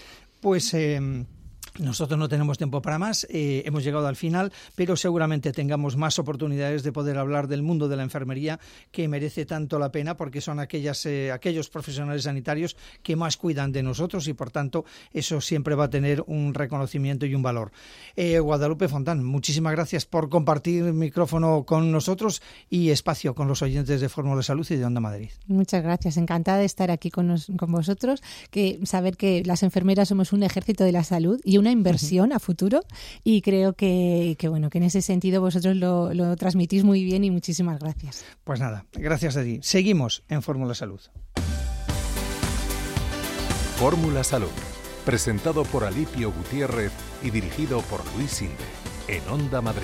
Pues eh, nosotros no tenemos tiempo para más, eh, hemos llegado al final, pero seguramente tengamos más oportunidades de poder hablar del mundo de la enfermería, que merece tanto la pena porque son aquellas, eh, aquellos profesionales sanitarios que más cuidan de nosotros y por tanto eso siempre va a tener un reconocimiento y un valor. Eh, Guadalupe Fontán, muchísimas gracias por compartir micrófono con nosotros y espacio con los oyentes de Fórmula Salud y de Onda Madrid. Muchas gracias, encantada de estar aquí con, nos, con vosotros, que saber que las enfermeras somos un ejército de la salud y una inversión uh-huh. a futuro, y creo que, que bueno que en ese sentido vosotros lo, lo transmitís muy bien y muchísimas gracias. Pues nada, gracias a ti. Seguimos en Fórmula Salud. Fórmula Salud, presentado por Alipio Gutiérrez y dirigido por Luis Sinde, en Onda Madrid.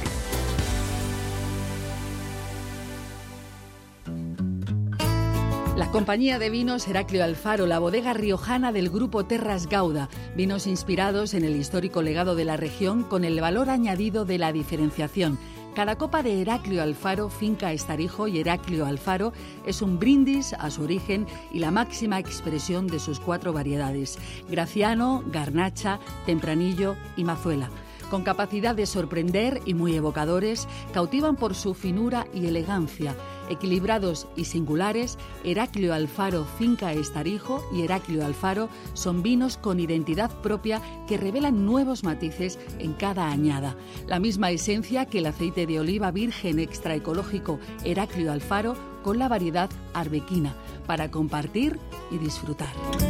La compañía de vinos Heraclio Alfaro, la bodega riojana del grupo Terras Gauda, vinos inspirados en el histórico legado de la región con el valor añadido de la diferenciación. Cada copa de Heraclio Alfaro, Finca Estarijo y Heraclio Alfaro es un brindis a su origen y la máxima expresión de sus cuatro variedades: Graciano, Garnacha, Tempranillo y Mazuela. Con capacidad de sorprender y muy evocadores, cautivan por su finura y elegancia. Equilibrados y singulares, Heraclio Alfaro Finca Estarijo y Heraclio Alfaro son vinos con identidad propia que revelan nuevos matices en cada añada. La misma esencia que el aceite de oliva virgen extra ecológico Heraclio Alfaro con la variedad arbequina, para compartir y disfrutar.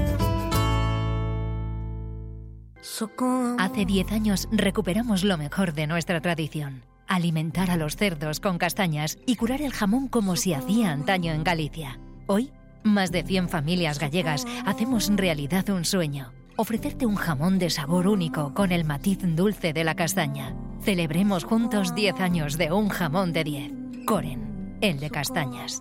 Hace diez años recuperamos lo mejor de nuestra tradición: alimentar a los cerdos con castañas y curar el jamón como se hacía antaño en Galicia. Hoy, más de cien familias gallegas hacemos realidad un sueño: ofrecerte un jamón de sabor único con el matiz dulce de la castaña. Celebremos juntos diez años de un jamón de diez. Coren, el de castañas.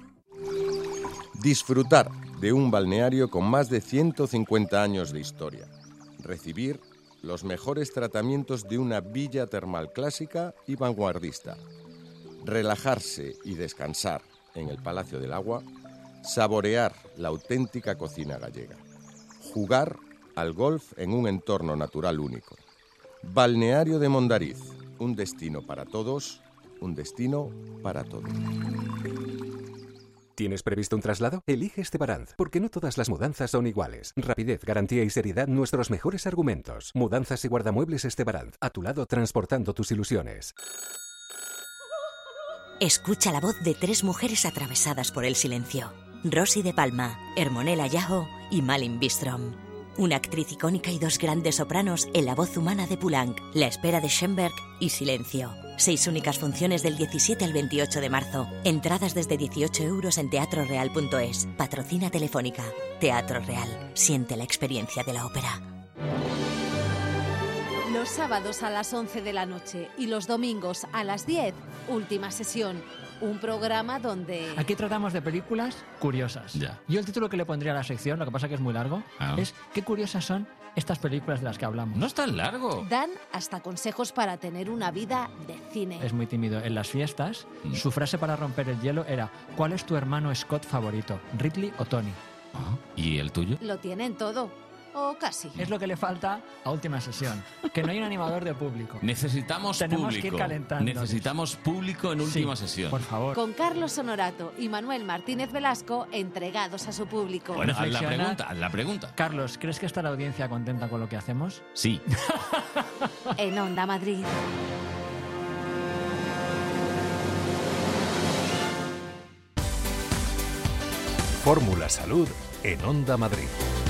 Disfrutar de un balneario con más de ciento cincuenta años de historia. Recibir los mejores tratamientos de una villa termal clásica y vanguardista. Relajarse y descansar en el Palacio del Agua, saborear la auténtica cocina gallega, jugar al golf en un entorno natural único. Balneario de Mondariz, un destino para todos, un destino para todos. ¿Tienes previsto un traslado? Elige Estebaranz, porque no todas las mudanzas son iguales. Rapidez, garantía y seriedad, nuestros mejores argumentos. Mudanzas y guardamuebles Estebaranz, a tu lado transportando tus ilusiones. Escucha la voz de tres mujeres atravesadas por el silencio. Rosy de Palma, Hermonella Yaho y Malin Bistrom. Una actriz icónica y dos grandes sopranos en la voz humana de Poulenc, La espera de Schoenberg y Silencio. Seis únicas funciones del diecisiete al veintiocho de marzo. Entradas desde dieciocho euros en teatro real punto es. Patrocina Telefónica. Teatro Real. Siente la experiencia de la ópera. Los sábados a las once de la noche y los domingos a las diez, Última Sesión. Un programa donde... Aquí tratamos de películas curiosas. Ya. Yo el título que le pondría a la sección, lo que pasa que es muy largo, Ah. es ¿qué curiosas son estas películas de las que hablamos? No es tan largo. dan hasta consejos para tener una vida de cine. Es muy tímido. En las fiestas, su frase para romper el hielo era ¿cuál es tu hermano Scott favorito? ¿Ridley o Tony? Ah, ¿y el tuyo? Lo tienen todo. O casi. Es lo que le falta a Última Sesión, que no hay un animador de público. Necesitamos Tenemos público. que ir calentando. Necesitamos público en Última Sí, Sesión. por favor. Con Carlos Honorato y Manuel Martínez Velasco entregados a su público. Bueno, haz la Reflexionar. pregunta, haz la pregunta. Carlos, ¿crees que está la audiencia contenta con lo que hacemos? Sí. En Onda Madrid. Fórmula Salud en Onda Madrid.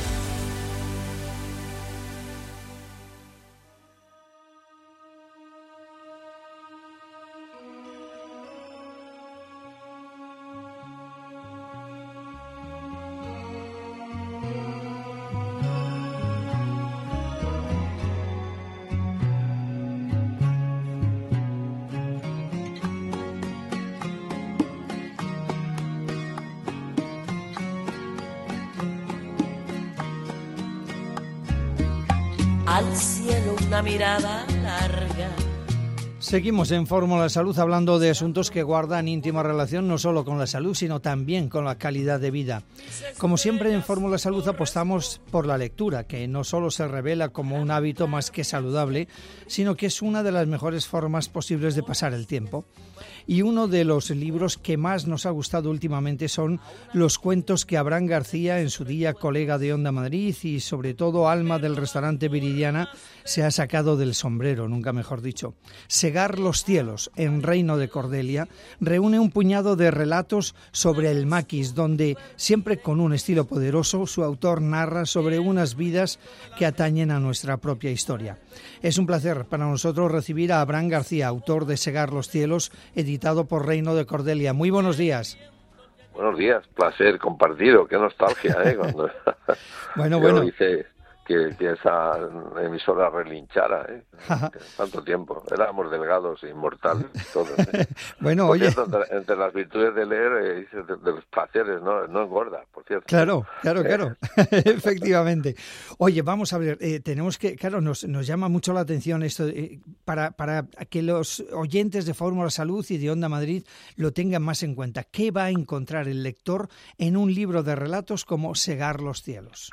Al cielo una mirada larga. Seguimos en Fórmula Salud hablando de asuntos que guardan íntima relación no solo con la salud, sino también con la calidad de vida. Como siempre en Fórmula Salud apostamos por la lectura, que no solo se revela como un hábito más que saludable, sino que es una de las mejores formas posibles de pasar el tiempo. Y uno de los libros que más nos ha gustado últimamente son los cuentos que Abraham García, en su día colega de Onda Madrid y sobre todo alma del restaurante Viridiana, se ha sacado del sombrero, nunca mejor dicho. Segar los cielos, en Reino de Cordelia, reúne un puñado de relatos sobre el maquis, donde, siempre con un estilo poderoso, su autor narra sobre unas vidas que atañen a nuestra propia historia. Es un placer para nosotros recibir a Abraham García, autor de Segar los cielos, editado por Reino de Cordelia. Muy buenos días. Buenos días, placer compartido, qué nostalgia, ¿eh? Cuando bueno, yo bueno. hice que, que esa emisora relinchara, ¿eh? Tanto tiempo, éramos delgados e inmortales todos, ¿eh? Bueno, por oye. cierto, entre, entre las virtudes de leer, eh, dice, de, de los placeres, no, no engorda, por cierto. Claro, claro, Eh, claro, efectivamente. Oye, vamos a ver, eh, tenemos que, claro, nos, nos llama mucho la atención esto, eh, para, para que los oyentes de Fórmula Salud y de Onda Madrid lo tengan más en cuenta. ¿Qué va a encontrar el lector en un libro de relatos como Segar los cielos?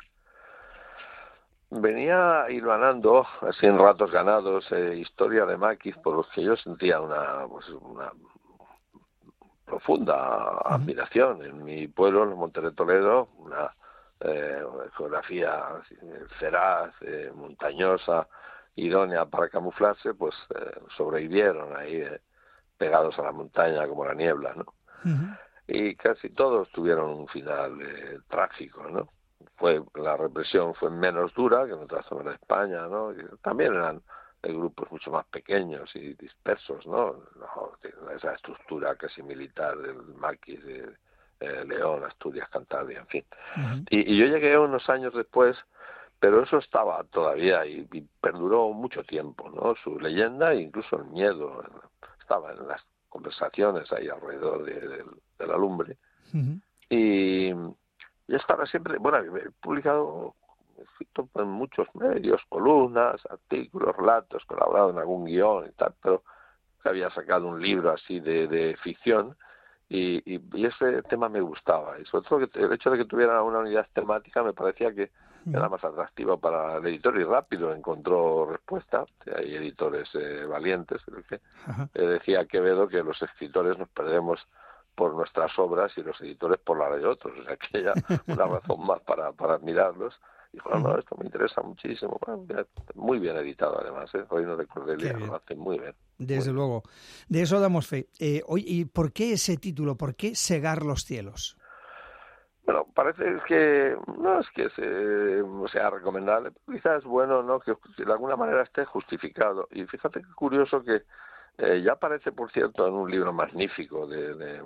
Venía hilvanando, así en ratos ganados, eh, historia de maquis por los que yo sentía una, pues, una profunda admiración. En mi pueblo, en Montes de Toledo, una eh, geografía feraz, eh, montañosa, idónea para camuflarse, pues eh, sobrevivieron ahí eh, pegados a la montaña como la niebla, ¿no? Uh-huh. Y casi todos tuvieron un final eh, trágico, ¿no? Fue, la represión fue menos dura que en otras zonas de España, ¿no? Y también eran eh, grupos mucho más pequeños y dispersos, ¿no? No, esa estructura casi militar del maquis de eh, León, Asturias, Cantabria, en fin. Uh-huh. Y, y yo llegué unos años después, pero eso estaba todavía y, y perduró mucho tiempo, ¿no? Su leyenda e incluso el miedo estaba en las conversaciones ahí alrededor de, de, de la lumbre. Uh-huh. Y yo estaba siempre, bueno, he publicado escrito en muchos medios, columnas, artículos, relatos, colaborado en algún guión y tal, pero que había sacado un libro así de, de ficción y, y, y ese tema me gustaba. Y sobre todo que el hecho de que tuviera una unidad temática me parecía que era más atractivo para el editor y rápido encontró respuesta. Hay editores eh, valientes, creo que eh, decía Quevedo que los escritores nos perdemos por nuestras obras y los editores por la de otros, o sea que ella una razón más para, para admirarlos. Dijo, no, no, esto me interesa muchísimo. Bueno, muy bien editado además, ¿eh? Reino de Cordelia lo hace muy bien. Desde muy luego, bien. De eso damos fe. Eh, oye, ¿y por qué ese título? ¿Por qué Segar los cielos? Bueno, parece que no es que se, sea recomendable, pero quizás es bueno, ¿no?, que de alguna manera esté justificado. Y fíjate qué curioso que eh, ya aparece, por cierto, en un libro magnífico, de, de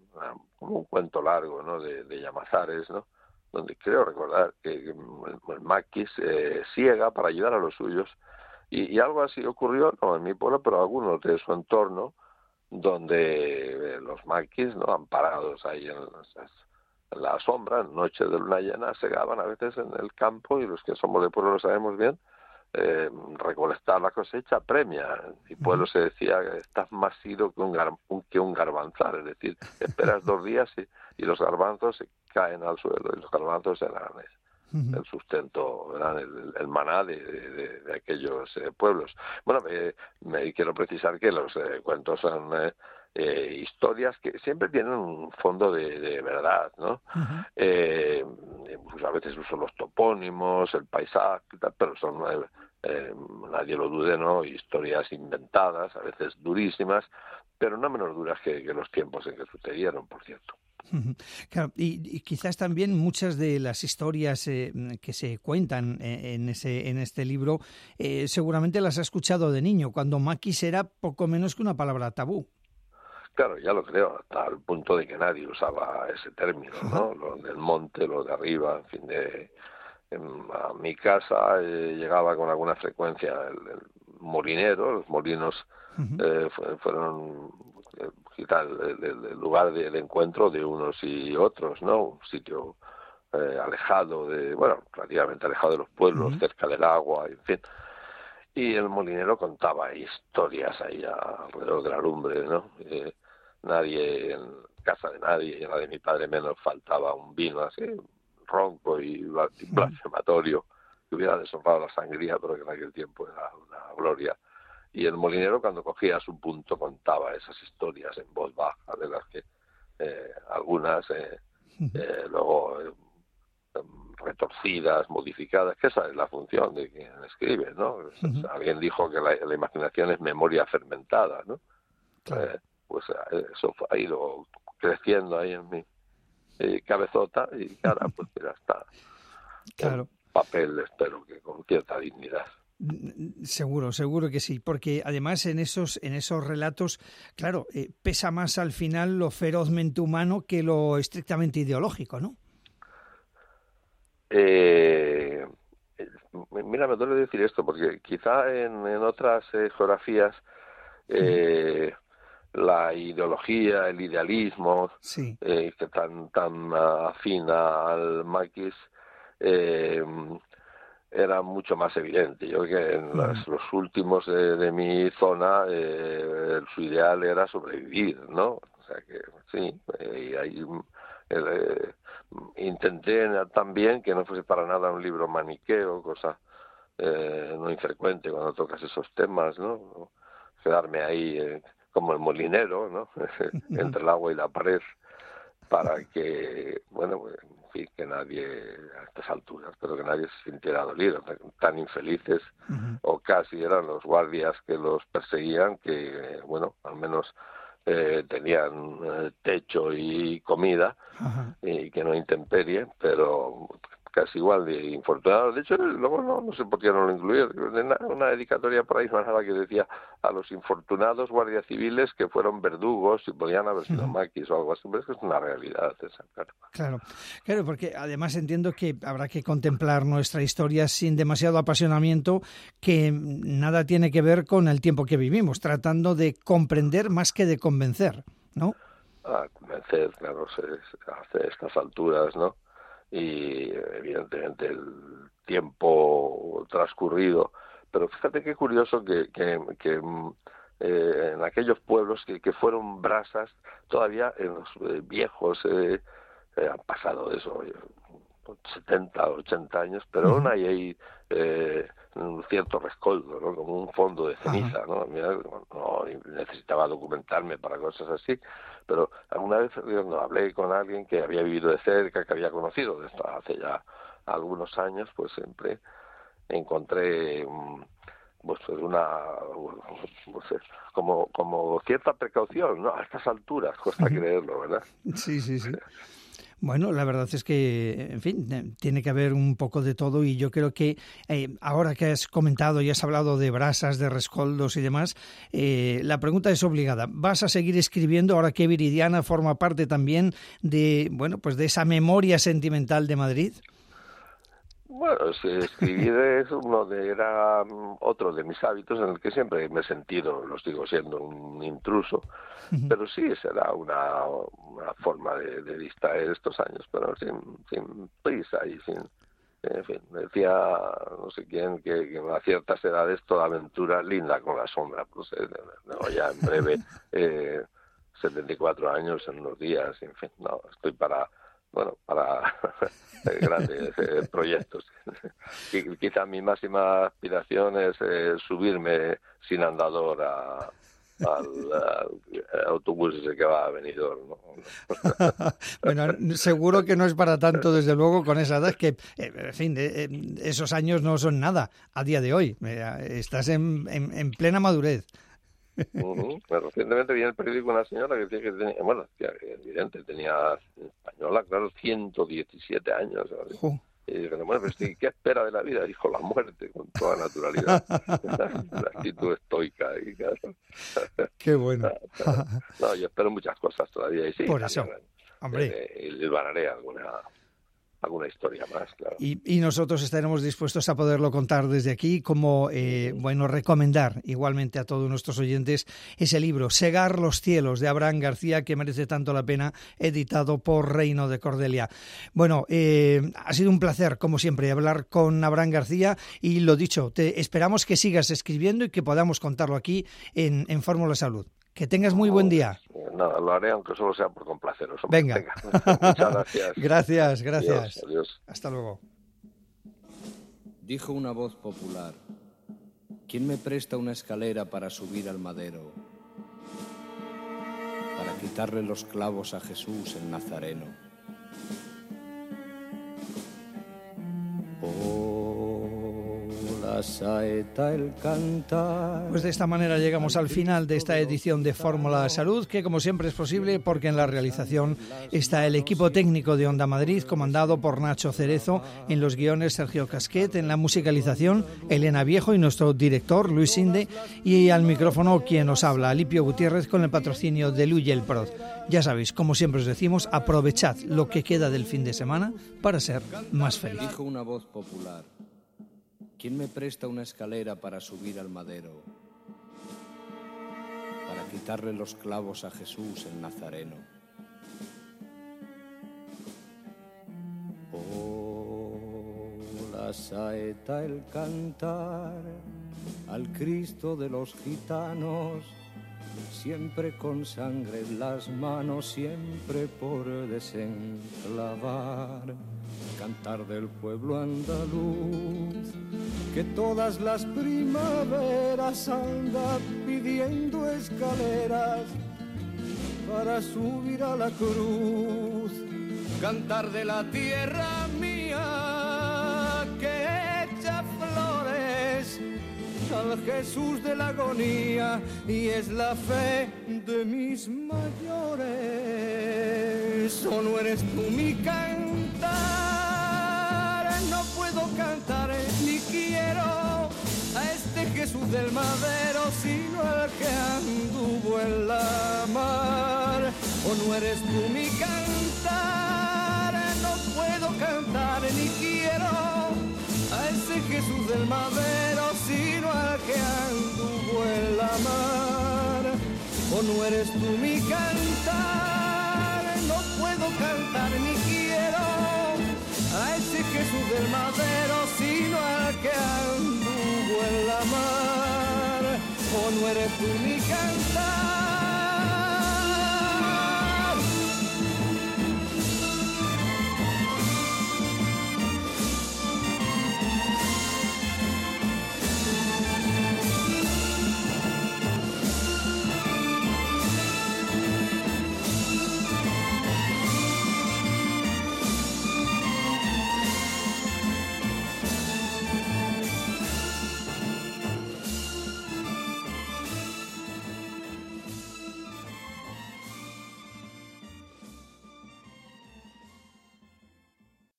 un cuento largo, ¿no?, de, de Llamazares, ¿no?, donde creo recordar que el, el maquis eh, ciega para ayudar a los suyos. Y, y algo así ocurrió, no en mi pueblo, pero algunos de su entorno, donde eh, los maquis, ¿no?, amparados ahí en las la sombra, en noches de luna llena, segaban a veces en el campo, y los que somos de pueblo lo sabemos bien, eh, recolectar la cosecha premia. En mi pueblo se decía que estás más ido que un, gar, que un garbanzar, es decir, esperas dos días y, y los garbanzos se caen al suelo, y los garbanzos eran el, el sustento, eran el, el maná de, de, de aquellos eh, pueblos. Bueno, eh, me quiero precisar que los eh, cuentos son eh, Eh, historias que siempre tienen un fondo de, de verdad, ¿no? Uh-huh. eh, pues a veces uso los topónimos, el paisaje, tal, pero son, eh, eh, nadie lo dude, ¿no?, historias inventadas, a veces durísimas, pero no menos duras que, que los tiempos en que sucedieron, por cierto. Uh-huh. Claro, y, y quizás también muchas de las historias eh, que se cuentan en ese en este libro eh, seguramente las ha escuchado de niño, cuando maquis era poco menos que una palabra tabú. Claro, ya lo creo, hasta el punto de que nadie usaba ese término, ¿no? Lo del monte, lo de arriba, en fin, de, en, a mi casa eh, llegaba con alguna frecuencia el, el molinero, los molinos uh-huh. eh, fueron eh, quizás el, el, el lugar de, de encuentro de unos y otros, ¿no? Un sitio eh, alejado de, bueno, relativamente alejado de los pueblos, uh-huh. cerca del agua, en fin. Y el molinero contaba historias ahí alrededor de la lumbre, ¿no? Eh, nadie, en casa de nadie, y en la de mi padre menos, faltaba un vino así, ronco y blasfematorio, que hubiera deshonrado la sangría, pero que en aquel tiempo era una gloria. Y el molinero, cuando cogía su punto, contaba esas historias en voz baja, de las que eh, algunas eh, eh, luego eh, retorcidas, modificadas, que esa es la función de quien escribe, ¿no? Uh-huh. Alguien dijo que la, la imaginación es memoria fermentada, ¿no? Claro. Eh, pues eso ha ido creciendo ahí en mi eh, cabezota, y ahora pues ya está. Claro. Papel, espero que con cierta dignidad. Seguro, seguro que sí, porque además en esos en esos relatos, claro, eh, pesa más al final lo ferozmente humano que lo estrictamente ideológico, ¿no? Eh, mira, me duele decir esto, porque quizá en, en otras eh, geografías eh, sí. la ideología, el idealismo, sí. eh, que tan tan afín al maquis, eh, era mucho más evidente. Yo creo que en uh-huh. las, los últimos de, de mi zona, eh, su ideal era sobrevivir, ¿no? O sea que sí, eh, y hay eh, intenté también que no fuese para nada un libro maniqueo, cosa eh, no infrecuente cuando tocas esos temas, ¿no? Quedarme ahí eh, como el molinero, ¿no? Entre el agua y la pared, para que, bueno, en fin, que nadie, a estas alturas, pero que nadie se sintiera dolido, tan infelices, uh-huh. o casi eran los guardias que los perseguían, que, bueno, al menos eh, tenían eh, techo y comida, uh-huh. y que no intemperie, pero casi igual de infortunados. De hecho, luego no, no sé por qué no lo incluí. Una, una dedicatoria por ahí manada que decía a los infortunados guardias civiles que fueron verdugos y podían haber sido uh-huh. maquis o algo así, pero es que es una realidad esa, claro. Claro, claro, porque además entiendo que habrá que contemplar nuestra historia sin demasiado apasionamiento, que nada tiene que ver con el tiempo que vivimos, tratando de comprender más que de convencer, ¿no? Ah, convencer, claro, se, se hace a estas alturas, ¿no? y evidentemente el tiempo transcurrido. Pero fíjate qué curioso que, que, que eh, en aquellos pueblos que, que fueron brasas, todavía en los eh, viejos, eh, eh, han pasado eso, setenta, ochenta años, pero aún hay ahí eh, un cierto rescoldo, ¿no? Como un fondo de ceniza, ¿no? Mira, no necesitaba documentarme para cosas así, pero alguna vez cuando hablé con alguien que había vivido de cerca, que había conocido de esto hace ya algunos años, pues siempre encontré pues una pues, como como cierta precaución, ¿no? A estas alturas cuesta creerlo, ¿verdad? Sí, sí, sí. Bueno, la verdad es que, en fin, tiene que haber un poco de todo y yo creo que eh, ahora que has comentado y has hablado de brasas, de rescoldos y demás, eh, la pregunta es obligada. ¿Vas a seguir escribiendo ahora que Viridiana forma parte también de, bueno, pues de esa memoria sentimental de Madrid? Bueno, escribir es uno de, era otro de mis hábitos en el que siempre me he sentido, lo sigo siendo, un intruso, uh-huh. Pero sí será una, una forma de, de distraer estos años, pero sin, sin prisa y sin, en fin, decía no sé quién que, que a ciertas edades toda aventura linda con la sombra, pues eh, no, ya en breve eh, setenta y cuatro años en unos días, en fin, no, estoy para bueno, para grandes eh, proyectos. Quizá mi máxima aspiración es eh, subirme sin andador a, al, al autobús ese que va a Benidorm, ¿no? Bueno, seguro que no es para tanto, desde luego, con esa edad que, eh, en fin, eh, esos años no son nada a día de hoy. Eh, estás en, en, en plena madurez. Uh-huh. Bueno, recientemente vi en el periódico una señora que decía que tenía, bueno, que evidente, tenía española, claro, ciento diecisiete años. Uh. Y dije, bueno, pues, ¿qué espera de la vida? Dijo, la muerte, con toda naturalidad. La actitud estoica. Y, claro. Qué bueno. No, yo espero muchas cosas todavía. Y sí, por eso, también, hombre. Eh, y desvanaré alguna... alguna historia más, claro. Y, y nosotros estaremos dispuestos a poderlo contar desde aquí, como, eh, bueno, recomendar igualmente a todos nuestros oyentes ese libro, Segar los cielos, de Abraham García, que merece tanto la pena, editado por Reino de Cordelia. Bueno, eh, ha sido un placer, como siempre, hablar con Abraham García y lo dicho, te esperamos que sigas escribiendo y que podamos contarlo aquí en, en Fórmula Salud. Que tengas muy buen día. Nada, lo haré aunque solo sea por complaceros. Hombre. Venga. Venga. Muchas gracias. Gracias, gracias. Adiós, adiós. Hasta luego. Dijo una voz popular: ¿quién me presta una escalera para subir al madero? Para quitarle los clavos a Jesús el Nazareno. Oh, la saeta, el cantar. Pues de esta manera llegamos al final de esta edición de Fórmula Salud, que como siempre es posible porque en la realización está el equipo técnico de Onda Madrid, comandado por Nacho Cerezo, en los guiones Sergio Casquet, en la musicalización Elena Viejo y nuestro director Luis Inde, y al micrófono quien os habla, Alipio Gutiérrez, con el patrocinio de Luyel Prod. Ya sabéis, como siempre os decimos, aprovechad lo que queda del fin de semana para ser más feliz. Dijo una voz popular: ¿quién me presta una escalera para subir al madero? Para quitarle los clavos a Jesús el Nazareno. Oh, la saeta, el cantar al Cristo de los gitanos, siempre con sangre en las manos, siempre por desenclavar. Cantar del pueblo andaluz, que todas las primaveras anda pidiendo escaleras para subir a la cruz. Cantar de la tierra mía que echa flores al Jesús de la agonía, y es la fe de mis mayores. ¿O no eres tú mi cantar? No puedo cantar ni quiero a este Jesús del madero, sino al que anduvo en la mar. ¿O no eres tú mi cantar? No puedo cantar ni quiero a ese Jesús del madero, sino al que anduvo en la mar. ¿O no eres tú mi cantar? No puedo cantar ni quiero a Jesús del Madero, sino el que anduvo en la mar. O no eres tú mi cantar,